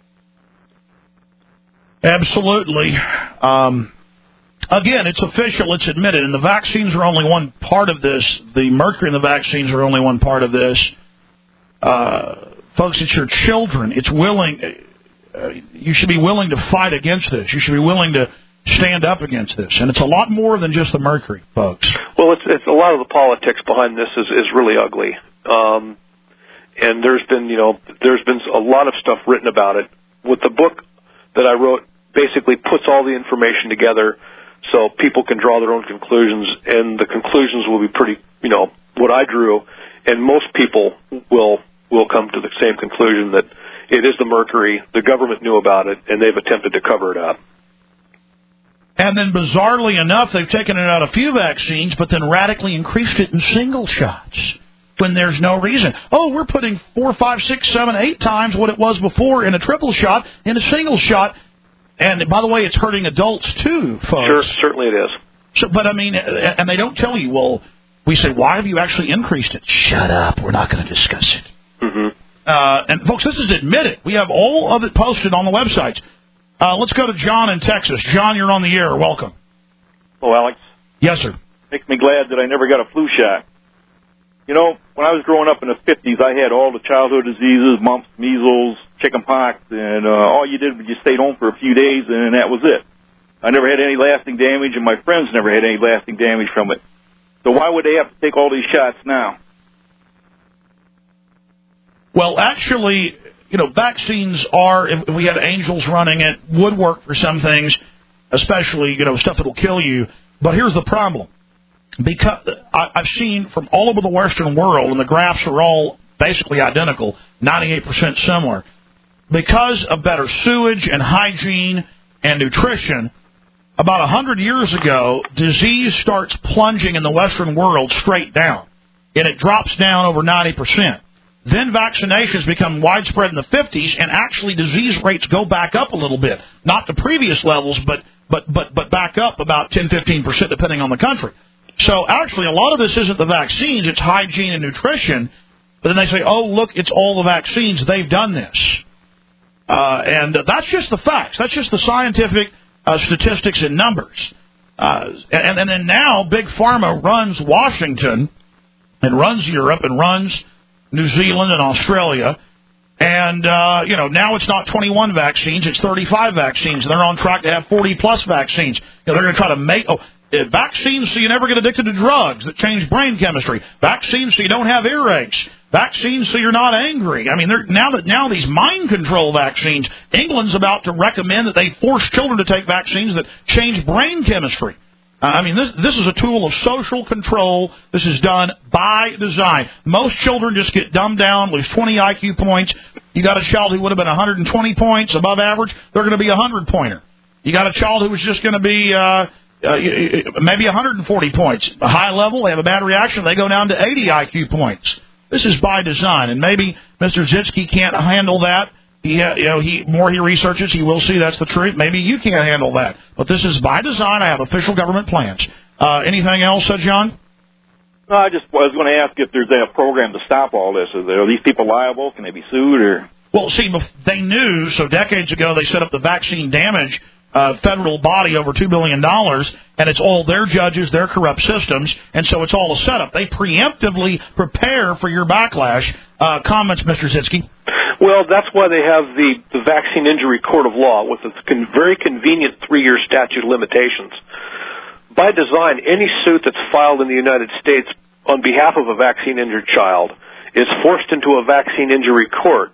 S2: Absolutely. Um, again, it's official, it's admitted, and the vaccines are only one part of this. The mercury in the vaccines are only one part of this. Uh, folks, it's your children. It's willing. Uh, you should be willing to fight against this. You should be willing to stand up against this. And it's a lot more than just the mercury, folks.
S7: Well, it's, it's a lot of the politics behind this is, is really ugly. Um, and there's been, you know, there's been a lot of stuff written about it. With the book that I wrote, basically puts all the information together so people can draw their own conclusions, and the conclusions will be pretty, you know, what I drew, and most people will will come to the same conclusion that it is the mercury, the government knew about it, and they've attempted to cover it up.
S2: And then, bizarrely enough, they've taken it out of a few vaccines, but then radically increased it in single shots when there's no reason. Oh, we're putting four, five, six, seven, eight times what it was before in a triple shot in a single shot. And, by the way, it's hurting adults, too, folks.
S7: Sure, certainly it is.
S2: So, but, I mean, and they don't tell you, well, we say, why have you actually increased it? Shut up. We're not going to discuss it.
S7: Mm-hmm.
S2: Uh, and, folks, this is admitted. We have all of it posted on the websites. Uh, let's go to John in Texas. John, you're on the air. Welcome.
S10: Hello, Alex.
S2: Yes, sir.
S10: Makes me glad that I never got a flu shot. You know, when I was growing up in the fifties, I had all the childhood diseases, mumps, measles, chicken pox, and uh, all you did was you stayed home for a few days, and that was it. I never had any lasting damage, and my friends never had any lasting damage from it. So why would they have to take all these shots now?
S2: Well, actually, you know, vaccines are, if we had angels running it, would work for some things, especially, you know, stuff that will kill you. But here's the problem. Because I, I've seen from all over the Western world, and the graphs are all basically identical, ninety-eight percent similar. Because of better sewage and hygiene and nutrition, about one hundred years ago, disease starts plunging in the Western world straight down, and it drops down over ninety percent. Then vaccinations become widespread in the fifties, and actually disease rates go back up a little bit. Not to previous levels, but but but but back up about ten, fifteen percent depending on the country. So actually a lot of this isn't the vaccines, it's hygiene and nutrition. But then they say, oh, look, it's all the vaccines. They've done this. Uh, and that's just the facts. That's just the scientific uh, statistics and numbers. Uh, and, and then now Big Pharma runs Washington and runs Europe and runs New Zealand and Australia. And, uh, you know, now it's not twenty-one vaccines, it's thirty-five vaccines. And they're on track to have forty-plus vaccines. You know, they're going to try to make... Oh, vaccines so you never get addicted to drugs that change brain chemistry. Vaccines so you don't have earaches. Vaccines so you're not angry. I mean, now that now these mind control vaccines, England's about to recommend that they force children to take vaccines that change brain chemistry. Uh, I mean, this this is a tool of social control. This is done by design. Most children just get dumbed down, lose twenty I Q points. You got a child who would have been one hundred twenty points above average, they're going to be a one hundred pointer. You got a child who was just going to be... Uh, Uh, maybe one hundred forty points. A high level, they have a bad reaction, they go down to eighty I Q points. This is by design, and maybe Mister Zitsky can't handle that. He, uh, you know, he more he researches, he will see that's the truth. Maybe you can't handle that, but this is by design. I have official government plans. Uh, anything else, uh, John?
S10: No, I just was going to ask if there's a program to stop all this. Are, there, are these people liable? Can they be sued? Or
S2: well, see, they knew. So decades ago, they set up the vaccine damage Uh, federal body over two billion dollars, and it's all their judges, their corrupt systems, and so it's all a setup. They preemptively prepare for your backlash. Uh, comments, Mister Zitsky?
S7: Well, that's why they have the, the Vaccine Injury Court of Law with a con- very convenient three-year statute of limitations. By design, any suit that's filed in the United States on behalf of a vaccine-injured child is forced into a vaccine injury court.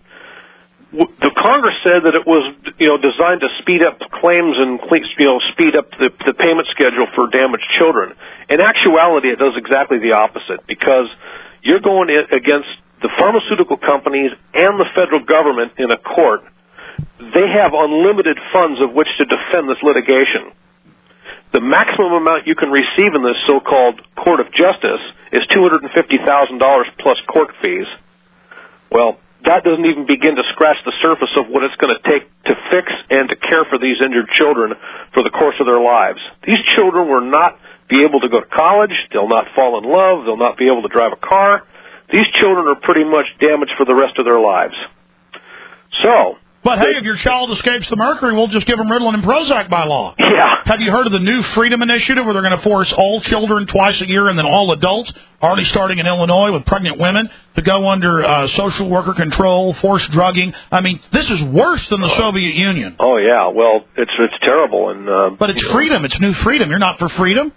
S7: The Congress said that it was, you know, designed to speed up claims and, you know, speed up the, the payment schedule for damaged children. In actuality, it does exactly the opposite, because you're going against the pharmaceutical companies and the federal government in a court. They have unlimited funds of which to defend this litigation. The maximum amount you can receive in this so-called court of justice is two hundred fifty thousand dollars plus court fees. Well, that doesn't even begin to scratch the surface of what it's going to take to fix and to care for these injured children for the course of their lives. These children will not be able to go to college. They'll not fall in love. They'll not be able to drive a car. These children are pretty much damaged for the rest of their lives. So...
S2: But, hey, if your child escapes the mercury, we'll just give them Ritalin and Prozac by law.
S7: Yeah.
S2: Have you heard of the new Freedom Initiative where they're going to force all children twice a year and then all adults, already starting in Illinois with pregnant women, to go under uh, social worker control, forced drugging? I mean, this is worse than the oh. Soviet Union.
S7: Oh, yeah. Well, it's it's terrible. and uh,
S2: But it's freedom. Know. It's new freedom. You're not for freedom?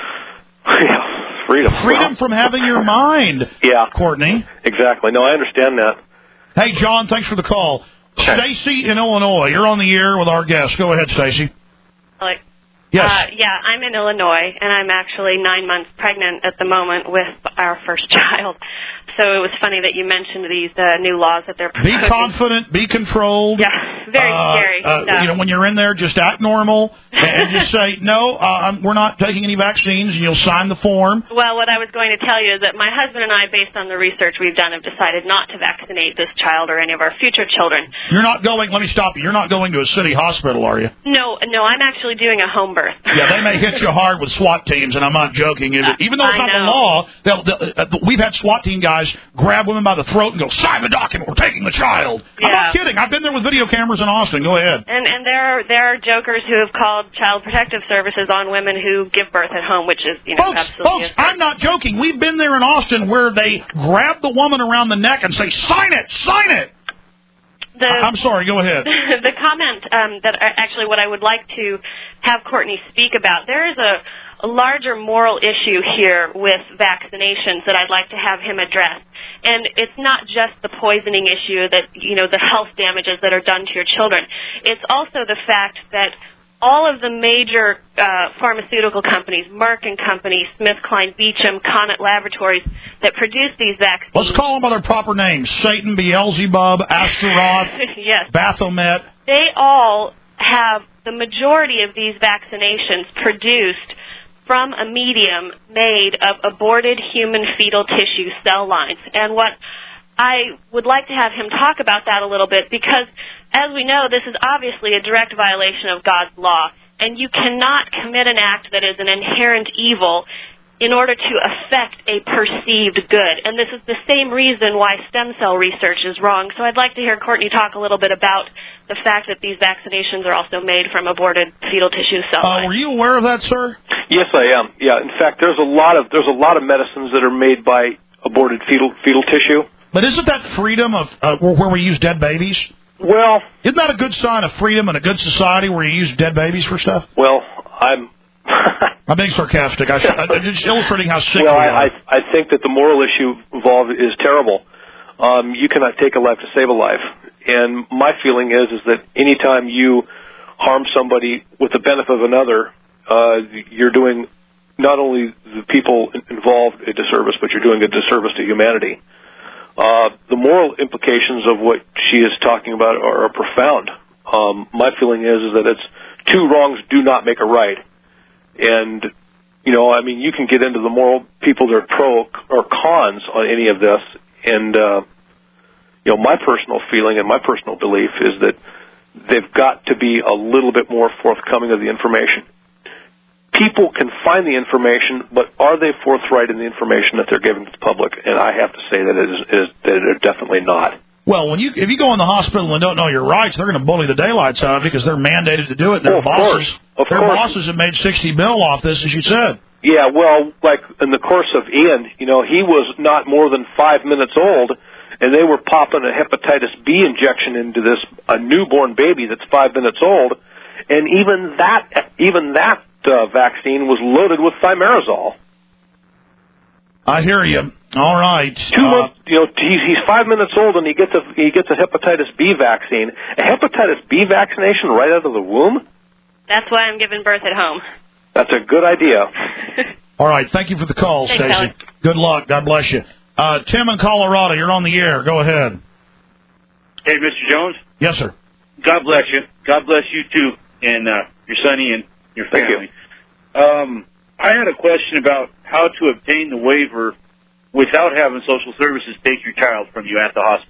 S7: Yeah, freedom.
S2: Freedom
S7: well,
S2: from having your mind,
S7: yeah.
S2: Courtney.
S7: Exactly. No, I understand that.
S2: Hey, John, thanks for the call. Okay. Stacy in Illinois, you're on the air with our guest. Go ahead, Stacy.
S11: Hello.
S2: Yes.
S11: Uh, yeah, I'm in Illinois, and I'm actually nine months pregnant at the moment with our first child. So it was funny that you mentioned these uh, new laws that they're proposing.
S2: Be confident, be controlled.
S11: Yeah, very
S2: uh,
S11: scary.
S2: Uh,
S11: stuff.
S2: You know, when you're in there, just act normal and just say, no, uh, we're not taking any vaccines, and you'll sign the form.
S11: Well, what I was going to tell you is that my husband and I, based on the research we've done, have decided not to vaccinate this child or any of our future children.
S2: You're not going, let me stop you, you're not going to a city hospital, are you?
S11: No, no, I'm actually doing a home birth.
S2: Yeah, they may hit you hard with SWAT teams, and I'm not joking. Uh, Even though it's not the law, they'll, they'll, uh, we've had SWAT team guys grab women by the throat and go, sign the document, we're taking the child.
S11: Yeah.
S2: I'm not kidding. I've been there with video cameras in Austin. Go ahead.
S11: And and there are, there are jokers who have called Child Protective Services on women who give birth at home, which is, you know,
S2: folks,
S11: absolutely...
S2: Folks, absurd. I'm not joking. We've been there in Austin where they grab the woman around the neck and say, sign it, sign it. The, I'm sorry, go ahead.
S11: The comment um, that actually what I would like to have Courtney speak about, there is a, a larger moral issue here with vaccinations that I'd like to have him address. And it's not just the poisoning issue that, you know, the health damages that are done to your children. It's also the fact that all of the major uh, pharmaceutical companies, Merck and Company, SmithKline Beecham, Conant Laboratories, that produce these vaccines.
S2: Let's call them by their proper names: Satan, Beelzebub, Astaroth,
S11: yes.
S2: Baphomet.
S11: They all have the majority of these vaccinations produced from a medium made of aborted human fetal tissue cell lines. And what I would like to have him talk about that a little bit, because as we know, this is obviously a direct violation of God's law, and you cannot commit an act that is an inherent evil in order to affect a perceived good. And this is the same reason why stem cell research is wrong. So I'd like to hear Courtney talk a little bit about the fact that these vaccinations are also made from aborted fetal tissue cell lines.
S2: Uh, were you aware of that, sir?
S7: Yes, I am. Yeah, in fact, there's a lot of there's a lot of medicines that are made by aborted fetal fetal tissue.
S2: But isn't that freedom of uh, where we use dead babies?
S7: Well,
S2: isn't that a good sign of freedom and a good society where you use dead babies for stuff?
S7: Well, I'm.
S2: I'm being sarcastic. I, I'm just illustrating how sick
S7: well,
S2: we
S7: I,
S2: are.
S7: I, I think that the moral issue involved is terrible. Um, you cannot take a life to save a life. And my feeling is is that any time you harm somebody with the benefit of another, uh, you're doing not only the people involved a disservice, but you're doing a disservice to humanity. Uh, the moral implications of what she is talking about are, are profound. Um, my feeling is is that it's two wrongs do not make a right. And, you know, I mean, you can get into the moral people that are pro or cons on any of this. And, uh, you know, my personal feeling and my personal belief is that they've got to be a little bit more forthcoming of the information. People can find the information, but are they forthright in the information that they're giving to the public? And I have to say that it is, is that they're definitely not.
S2: Well, when you if you go in the hospital and don't know your rights, they're going to bully the daylights out of you because they're mandated to do it. Their
S7: well, of
S2: bosses,
S7: course. Of
S2: their
S7: course.
S2: bosses have made sixty bill off this, as you said.
S7: Yeah, well, like in the course of Ian, you know, he was not more than five minutes old, and they were popping a hepatitis B injection into this a newborn baby that's five minutes old, and even that even that uh, vaccine was loaded with thimerosal.
S2: I hear you. All right.
S7: Two
S2: uh,
S7: months, you know, he's, he's five minutes old and he gets a he gets a hepatitis B vaccine. A hepatitis B vaccination right out of the womb?
S11: That's why I'm giving birth at home.
S7: That's a good idea.
S2: All right. Thank you for the call, Stacey. Good luck. God bless you. Uh, Tim in Colorado, you're on the air. Go ahead.
S12: Hey, Mister Jones.
S2: Yes, sir.
S12: God bless you. God bless you too, and uh, your sonny and your family.
S7: Thank you.
S12: Um, I had a question about how to obtain the waiver without having social services take your child from you at the hospital.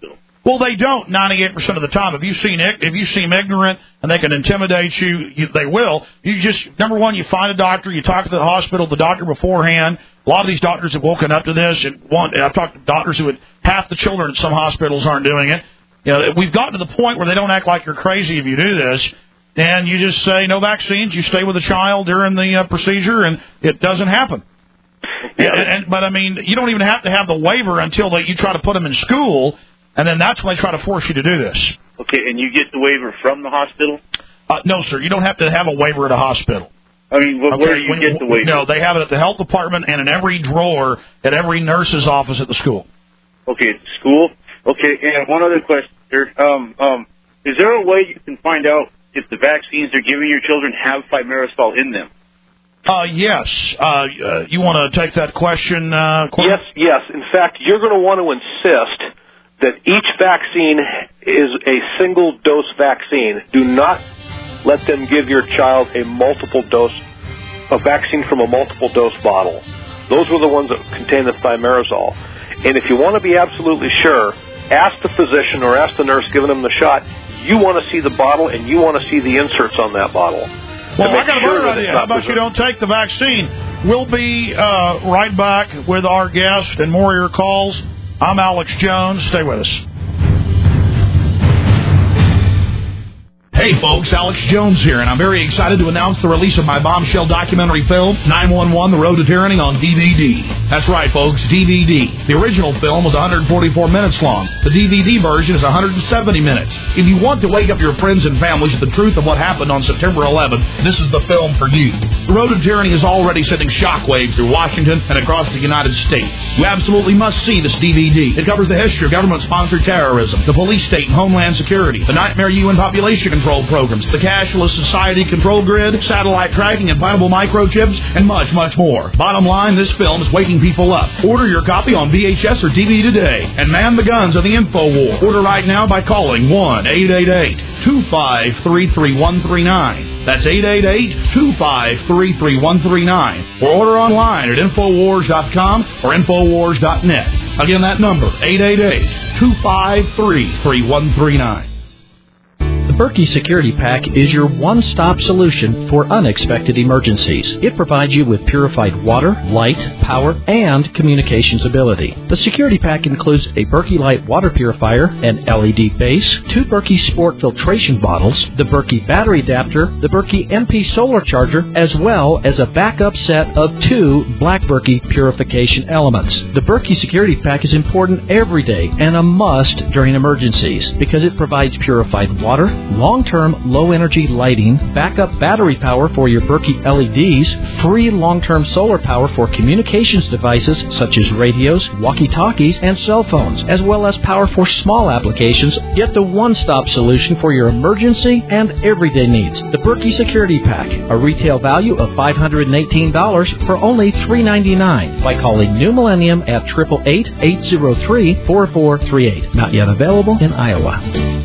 S2: Well, they don't ninety-eight percent of the time. If you seem if you seem ignorant and they can intimidate you, you, they will. You just number one, you find a doctor, you talk to the hospital, the doctor beforehand. A lot of these doctors have woken up to this. And one, I've talked to doctors who would half the children in some hospitals aren't doing it. You know, we've gotten to the point where they don't act like you're crazy if you do this, and you just say no vaccines. You stay with the child during the uh, procedure, and it doesn't happen. Yeah, and, and, but I mean, you don't even have to have the waiver until they, you try to put them in school. And then that's when they try to force you to do this.
S12: Okay, and you get the waiver from the hospital?
S2: Uh, no, sir. You don't have to have a waiver at a hospital.
S12: I mean, where,
S2: okay,
S12: where do you
S2: when,
S12: get the waiver?
S2: No, they have it at the health department and in every drawer at every nurse's office at the school.
S12: Okay, at the school? Okay, and one other question, sir. Um, um, is there a way you can find out if the vaccines they're giving your children have thimerosal in them?
S2: Uh, yes. Uh, uh, you want to take that question, uh, Quinn?
S7: Yes, yes. In fact, you're going to want to insist that each vaccine is a single-dose vaccine. Do not let them give your child a multiple-dose, a vaccine from a multiple-dose bottle. Those were the ones that contain the thimerosal. And if you want to be absolutely sure, ask the physician or ask the nurse giving them the shot, you want to see the bottle and you want to see the inserts on that bottle.
S2: Well, I got a better idea. How about you don't take the vaccine? We'll be uh, right back with our guest and more of your calls. I'm Alex Jones. Stay with us.
S13: Hey folks, Alex Jones here, and I'm very excited to announce the release of my bombshell documentary film, nine one one, The Road to Tyranny, on D V D. That's right, folks, D V D. The original film was one hundred forty-four minutes long. The D V D version is one hundred seventy minutes. If you want to wake up your friends and families with the truth of what happened on September eleventh, this is the film for you. The Road to Tyranny is already sending shockwaves through Washington and across the United States. You absolutely must see this D V D. It covers the history of government-sponsored terrorism, the police state and homeland security, the nightmare U N population control programs, the cashless society control grid, satellite tracking, implantable microchips, and much, much more. Bottom line, this film is waking people up. Order your copy on V H S or D V D today, and man the guns of the info war. Order right now by calling one eight eight eight, two five three, three one three nine. That's eight eight eight, two five three, three one three nine. Or order online at infowars dot com or infowars dot net. Again, that number, eight eight eight, two five three, three one three nine.
S8: The Berkey Security Pack is your one-stop solution for unexpected emergencies. It provides you with purified water, light, power, and communications ability. The Security Pack includes a Berkey Light water purifier, an L E D base, two Berkey Sport filtration bottles, the Berkey battery adapter, the Berkey M P solar charger, as well as a backup set of two Black Berkey purification elements. The Berkey Security Pack is important every day and a must during emergencies because it provides purified water, long-term low-energy lighting, backup battery power for your Berkey L E Ds, free long-term solar power for communications devices such as radios, walkie-talkies, and cell phones, as well as power for small applications, yet the one-stop solution for your emergency and everyday needs. The Berkey Security Pack, a retail value of five hundred eighteen dollars for only three ninety-nine by calling New Millennium at eight eight eight, eight zero three, four four three eight. Not yet available in Iowa.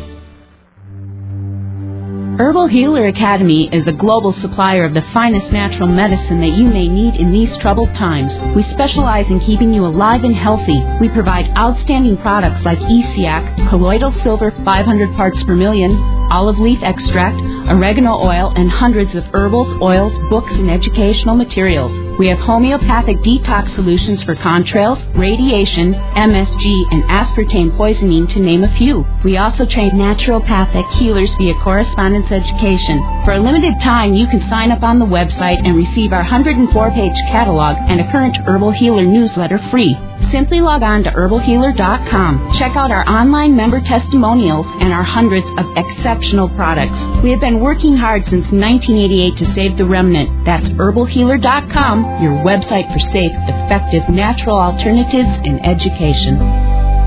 S14: Herbal Healer Academy is a global supplier of the finest natural medicine that you may need in these troubled times. We specialize in keeping you alive and healthy. We provide outstanding products like E C A C, colloidal silver five hundred parts per million, olive leaf extract, oregano oil, and hundreds of herbals, oils, books, and educational materials. We have homeopathic detox solutions for contrails, radiation, M S G, and aspartame poisoning, to name a few. We also train naturopathic healers via correspondence education. For a limited time, you can sign up on the website and receive our one hundred four page catalog and a current Herbal Healer newsletter free. Simply log on to herbal healer dot com. Check out our online member testimonials and our hundreds of exceptional products. We have been working hard since nineteen eighty-eight to save the remnant. That's herbal healer dot com, your website for safe, effective, natural alternatives in education.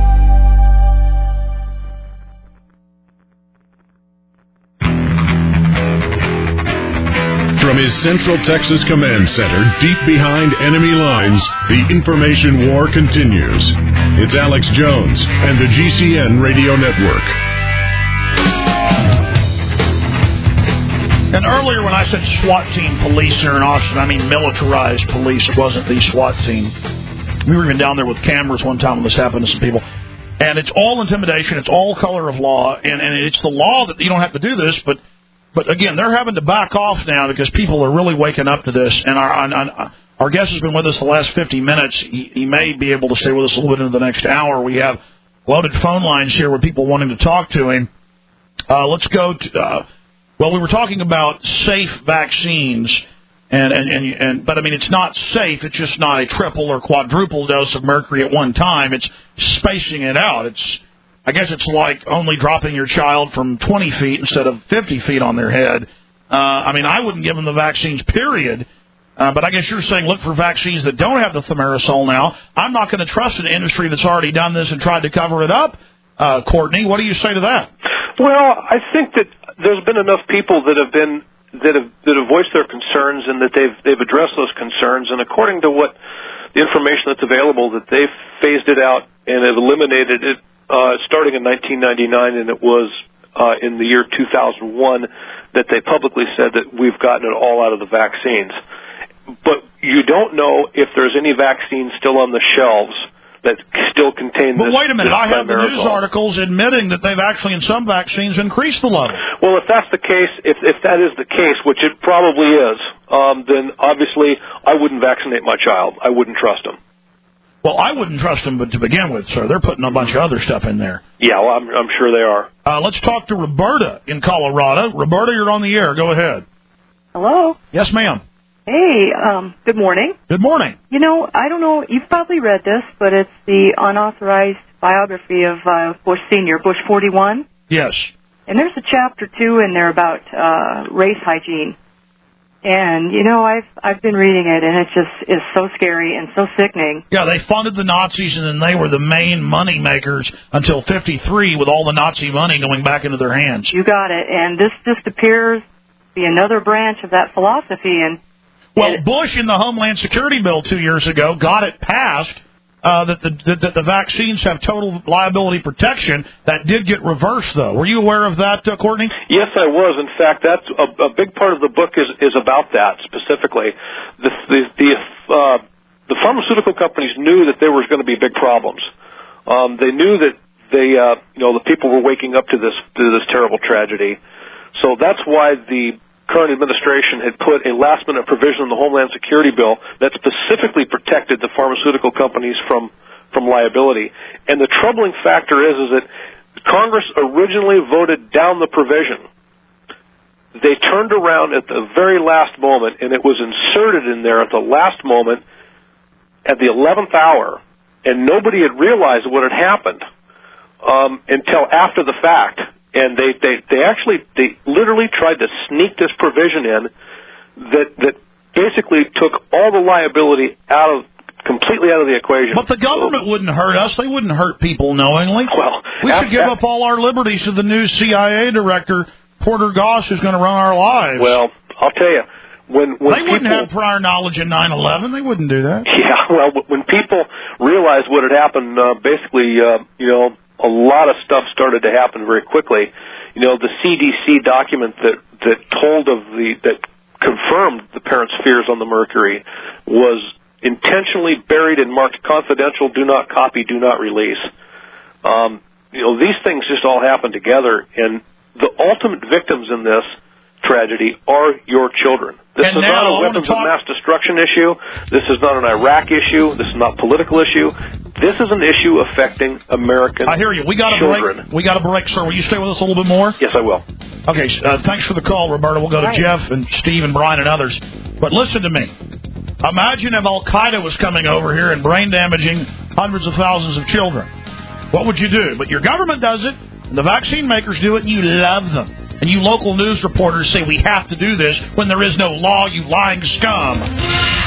S1: From his Central Texas Command Center, deep behind enemy lines, the information war continues. It's Alex Jones and the G C N Radio Network.
S2: And earlier when I said SWAT team police here in Austin, I mean militarized police. It wasn't the SWAT team. We were even down there with cameras one time when this happened to some people. And it's all intimidation. It's all color of law. And, and it's the law that you don't have to do this. But, but again, they're having to back off now because people are really waking up to this. And our, our, our guest has been with us the last fifty minutes. He, he may be able to stay with us a little bit into the next hour. We have loaded phone lines here with people wanting to talk to him. Uh, let's go to, uh, well, we were talking about safe vaccines. And, and, and, and, but I mean, it's not safe. It's just not a triple or quadruple dose of mercury at one time. It's spacing it out. It's, I guess it's like only dropping your child from twenty feet instead of fifty feet on their head. Uh, I mean, I wouldn't give them the vaccines, period. Uh, but I guess you're saying look for vaccines that don't have the thimerosal now. I'm not going to trust an industry that's already done this and tried to cover it up. Uh, Courtney, what do you say to that?
S7: Well, I think that there's been enough people that have been that have that have voiced their concerns and that they've they've addressed those concerns, and according to what the information that's available, that they've phased it out and have eliminated it uh, starting in nineteen ninety-nine, and it was uh, in the year two thousand one that they publicly said that we've gotten it all out of the vaccines. But you don't know if there's any vaccines still on the shelves that still contain
S2: but
S7: this.
S2: But wait a minute, I have the news
S7: thimerosal.
S2: articles admitting that they've actually, in some vaccines, increased the level.
S7: Well, if that's the case, if if that is the case, which it probably is, um, then obviously I wouldn't vaccinate my child. I wouldn't trust him.
S2: Well, I wouldn't trust them to begin with, sir. They're putting a bunch of other stuff in there.
S7: Yeah, well, I'm, I'm sure they are.
S2: Uh, let's talk to Roberta in Colorado. Roberta, you're on the air. Go ahead.
S15: Hello?
S2: Yes, ma'am.
S15: Hey, um, good morning.
S2: Good morning.
S15: You know, I don't know, you've probably read this, but it's the unauthorized biography of uh, Bush Senior, Bush forty-one.
S2: Yes.
S15: And there's a chapter, too, in there about uh, race hygiene. And, you know, I've I've been reading it, and it just is so scary and so sickening.
S2: Yeah, they funded the Nazis, and then they were the main money makers until fifty-three with all the Nazi money going back into their hands.
S15: You got it. And this just appears to be another branch of that philosophy. And
S2: Well, Bush in the Homeland Security bill two years ago got it passed uh, that, the, that, that the vaccines have total liability protection. That did get reversed, though. Were you aware of that, uh, Courtney?
S7: Yes, I was. In fact, that's a, a big part of the book is, is about that specifically. The the the, uh, the pharmaceutical companies knew that there was going to be big problems. Um, they knew that they uh, you know the people were waking up to this to this terrible tragedy. So that's why the current administration had put a last-minute provision in the Homeland Security bill that specifically protected the pharmaceutical companies from from liability. And the troubling factor is, is that Congress originally voted down the provision. They turned around at the very last moment, and it was inserted in there at the last moment, at the eleventh hour, and nobody had realized what had happened um, until after the fact. And they, they, they actually, they literally tried to sneak this provision in that, that basically took all the liability out of, completely out of the equation.
S2: But the government wouldn't hurt us. They wouldn't hurt people knowingly.
S7: Well,
S2: we
S7: after,
S2: should give up all our liberties to the new C I A director, Porter Goss, who's going to run our lives.
S7: Well, I'll tell you, when, when
S2: they
S7: people,
S2: wouldn't have prior knowledge in nine eleven. They wouldn't do that.
S7: Yeah, well, when people realized what had happened, uh, basically, uh, you know, a lot of stuff started to happen very quickly. You know, the C D C document that, that told of the, that confirmed the parents' fears on the mercury was intentionally buried and marked confidential, do not copy, do not release. Um, you know, these things just all happen together, and the ultimate victims in this tragedy are your children. This
S2: and
S7: is
S2: now,
S7: not a weapons
S2: talk-
S7: of mass destruction issue. This is not an Iraq issue. This is not a political issue. This is an issue affecting American
S2: I hear you. We got a
S7: children.
S2: break. We got a break, sir. Will you stay with us a little bit more?
S7: Yes, I will.
S2: Okay. Uh, thanks for the call, Roberta. We'll go to
S15: Right.
S2: Jeff and Steve and Brian and others. But listen to me. Imagine if Al Qaeda was coming over here and brain damaging hundreds of thousands of children. What would you do? But your government does it, and the vaccine makers do it, and you love them. And you local news reporters say we have to do this when there is no law, you lying scum.